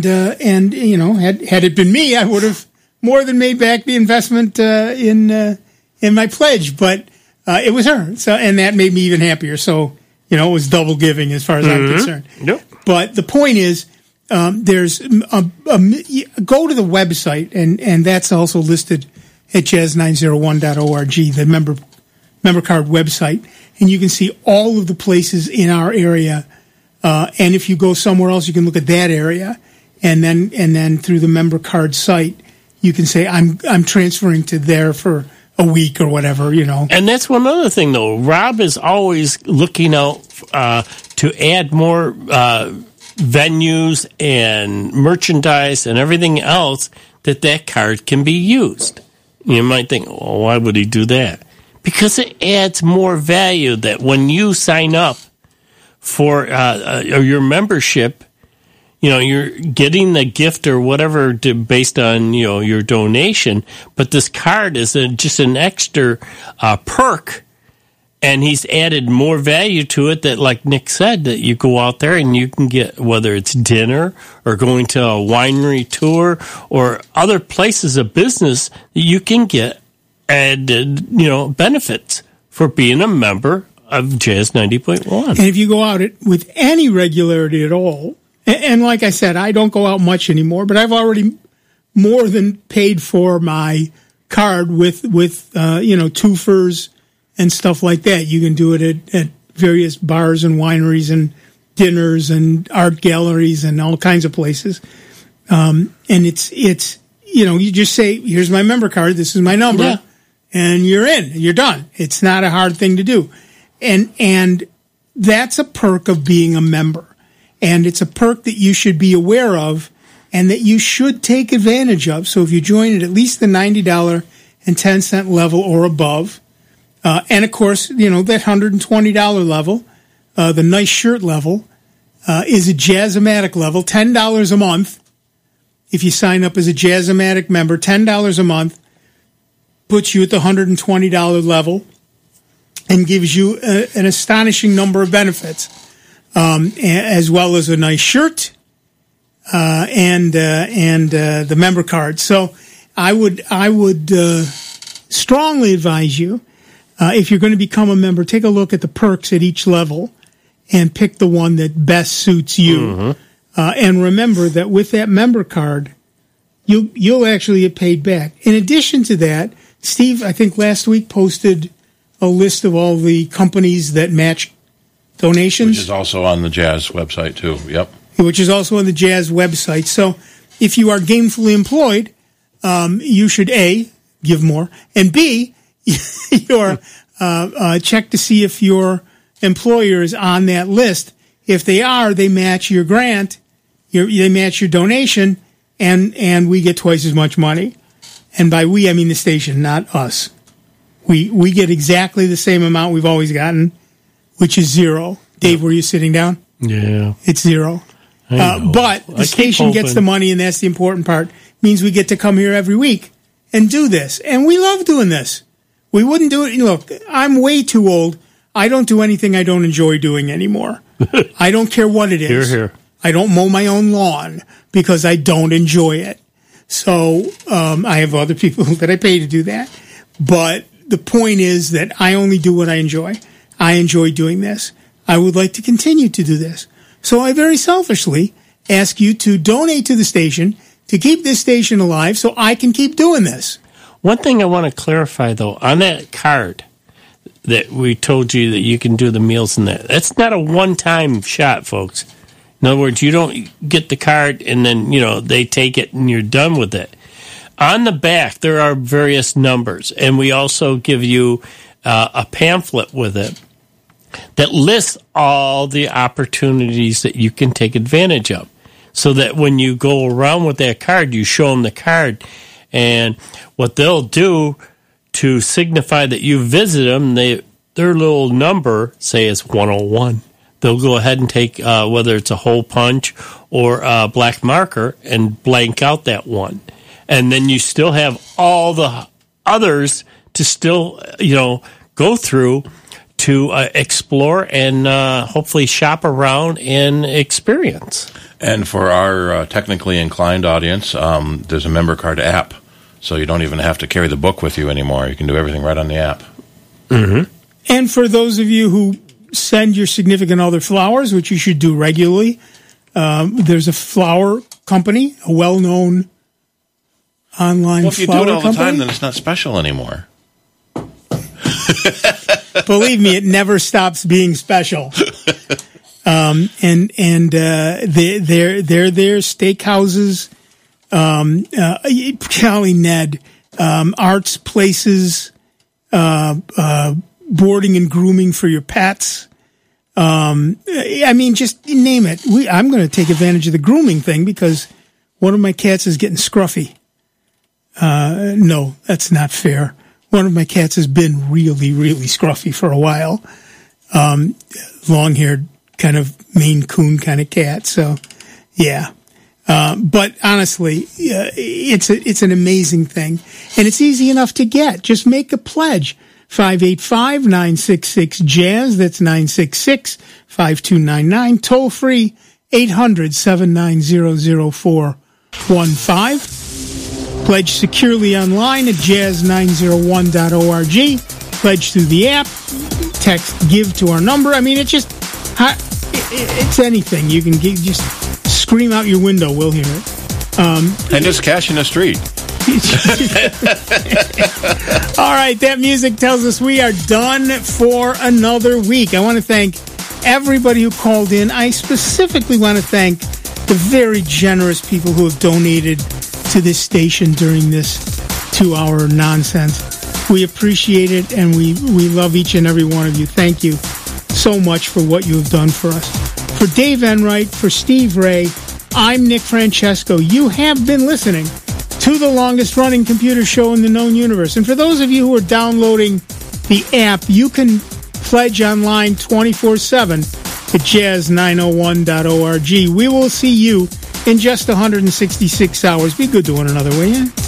it been me, I would have more than made back the investment in my pledge. But it was her, so and that made me even happier. So it was double giving as far as I'm concerned. Yep. But the point is. There's go to the website, and that's also listed at jazz901.org, the member card website, and you can see all of the places in our area. And if you go somewhere else, you can look at that area, and then through the member card site, you can say I'm transferring to there for a week or whatever, And that's one other thing, though. Rob is always looking out to add more. Venues and merchandise and everything else that card can be used. You might think, well, why would he do that? Because it adds more value that when you sign up for your membership, you're getting the gift or whatever based on, your donation. But this card is just an extra perk. And he's added more value to it that, like Nick said, that you go out there and you can get, whether it's dinner or going to a winery tour or other places of business, you can get added, benefits for being a member of Jazz 90.1. And if you go out with any regularity at all, and like I said, I don't go out much anymore, but I've already more than paid for my card with twofers and stuff like that. You can do it at various bars and wineries and dinners and art galleries and all kinds of places. And it's you just say, here's my member card, this is my number, and you're in, you're done. It's not a hard thing to do. And that's a perk of being a member. And it's a perk that you should be aware of and that you should take advantage of. So if you join at least the $90.10 level or above, and of course, that $120 level, the nice shirt level, is a Jazz-O-Matic level, $10 a month. If you sign up as a Jazz-O-Matic member, $10 a month puts you at the $120 level and gives you an astonishing number of benefits, as well as a nice shirt and the member card. So I would strongly advise you, if you're going to become a member, take a look at the perks at each level and pick the one that best suits you. Mm-hmm. And remember that with that member card, you'll actually get paid back. In addition to that, Steve, I think last week posted a list of all the companies that match donations. Which is also on the Jazz website, too. Yep. Which is also on the Jazz website. So if you are gainfully employed, you should, A, give more, and B, check to see if your employer is on that list. If they are, they match your grant, they match your donation, and we get twice as much money. And by we, I mean the station, not us. We get exactly the same amount we've always gotten, which is zero. Dave, were you sitting down? Yeah. It's zero. But the station gets the money, and that's the important part. Means we get to come here every week and do this. And we love doing this. We wouldn't do it. Look, I'm way too old. I don't do anything I don't enjoy doing anymore. I don't care what it is. Here. I don't mow my own lawn because I don't enjoy it. So I have other people that I pay to do that. But the point is that I only do what I enjoy. I enjoy doing this. I would like to continue to do this. So I very selfishly ask you to donate to the station to keep this station alive so I can keep doing this. One thing I want to clarify, though, on that card that we told you that you can do the meals in that, that's not a one-time shot, folks. In other words, you don't get the card and then, they take it and you're done with it. On the back, there are various numbers, and we also give you a pamphlet with it that lists all the opportunities that you can take advantage of, so that when you go around with that card, you show them the card, and what they'll do to signify that you visit them, their little number, say it's 101. They'll go ahead and take, whether it's a hole punch or a black marker, and blank out that one. And then you still have all the others to still, go through to explore and hopefully shop around and experience. And for our technically inclined audience, there's a member card app, so you don't even have to carry the book with you anymore. You can do everything right on the app. Mm-hmm. And for those of you who send your significant other flowers, which you should do regularly, there's a flower company, a well-known online flower company. Well, if you do it all the time, then it's not special anymore. Believe me, it never stops being special. They're steakhouses, golly Ned, arts places, boarding and grooming for your pets. Just name it. I'm going to take advantage of the grooming thing because one of my cats is getting scruffy. No, that's not fair. One of my cats has been really, really scruffy for a while. Long-haired, kind of Maine Coon kind of cat. So, yeah. But honestly, it's an amazing thing. And it's easy enough to get. Just make a pledge. 585-966-JAZZ. That's 966-5299. Toll free 800-790-0415. Pledge securely online at jazz901.org. Pledge through the app. Text GIVE to our number. It's anything. You can just scream out your window. We'll hear it. And just cash in the street. All right, that music tells us we are done for another week. I want to thank everybody who called in. I specifically want to thank the very generous people who have donated to this station during this 2-hour nonsense. We appreciate it, and we love each and every one of you. Thank you so much for what you have done for us. For Dave Enright, for Steve Ray, I'm Nick Francesco. You have been listening to the longest-running computer show in the known universe. And for those of you who are downloading the app, you can pledge online 24/7 at jazz901.org. We will see you in just 166 hours. Be good to one another, will you?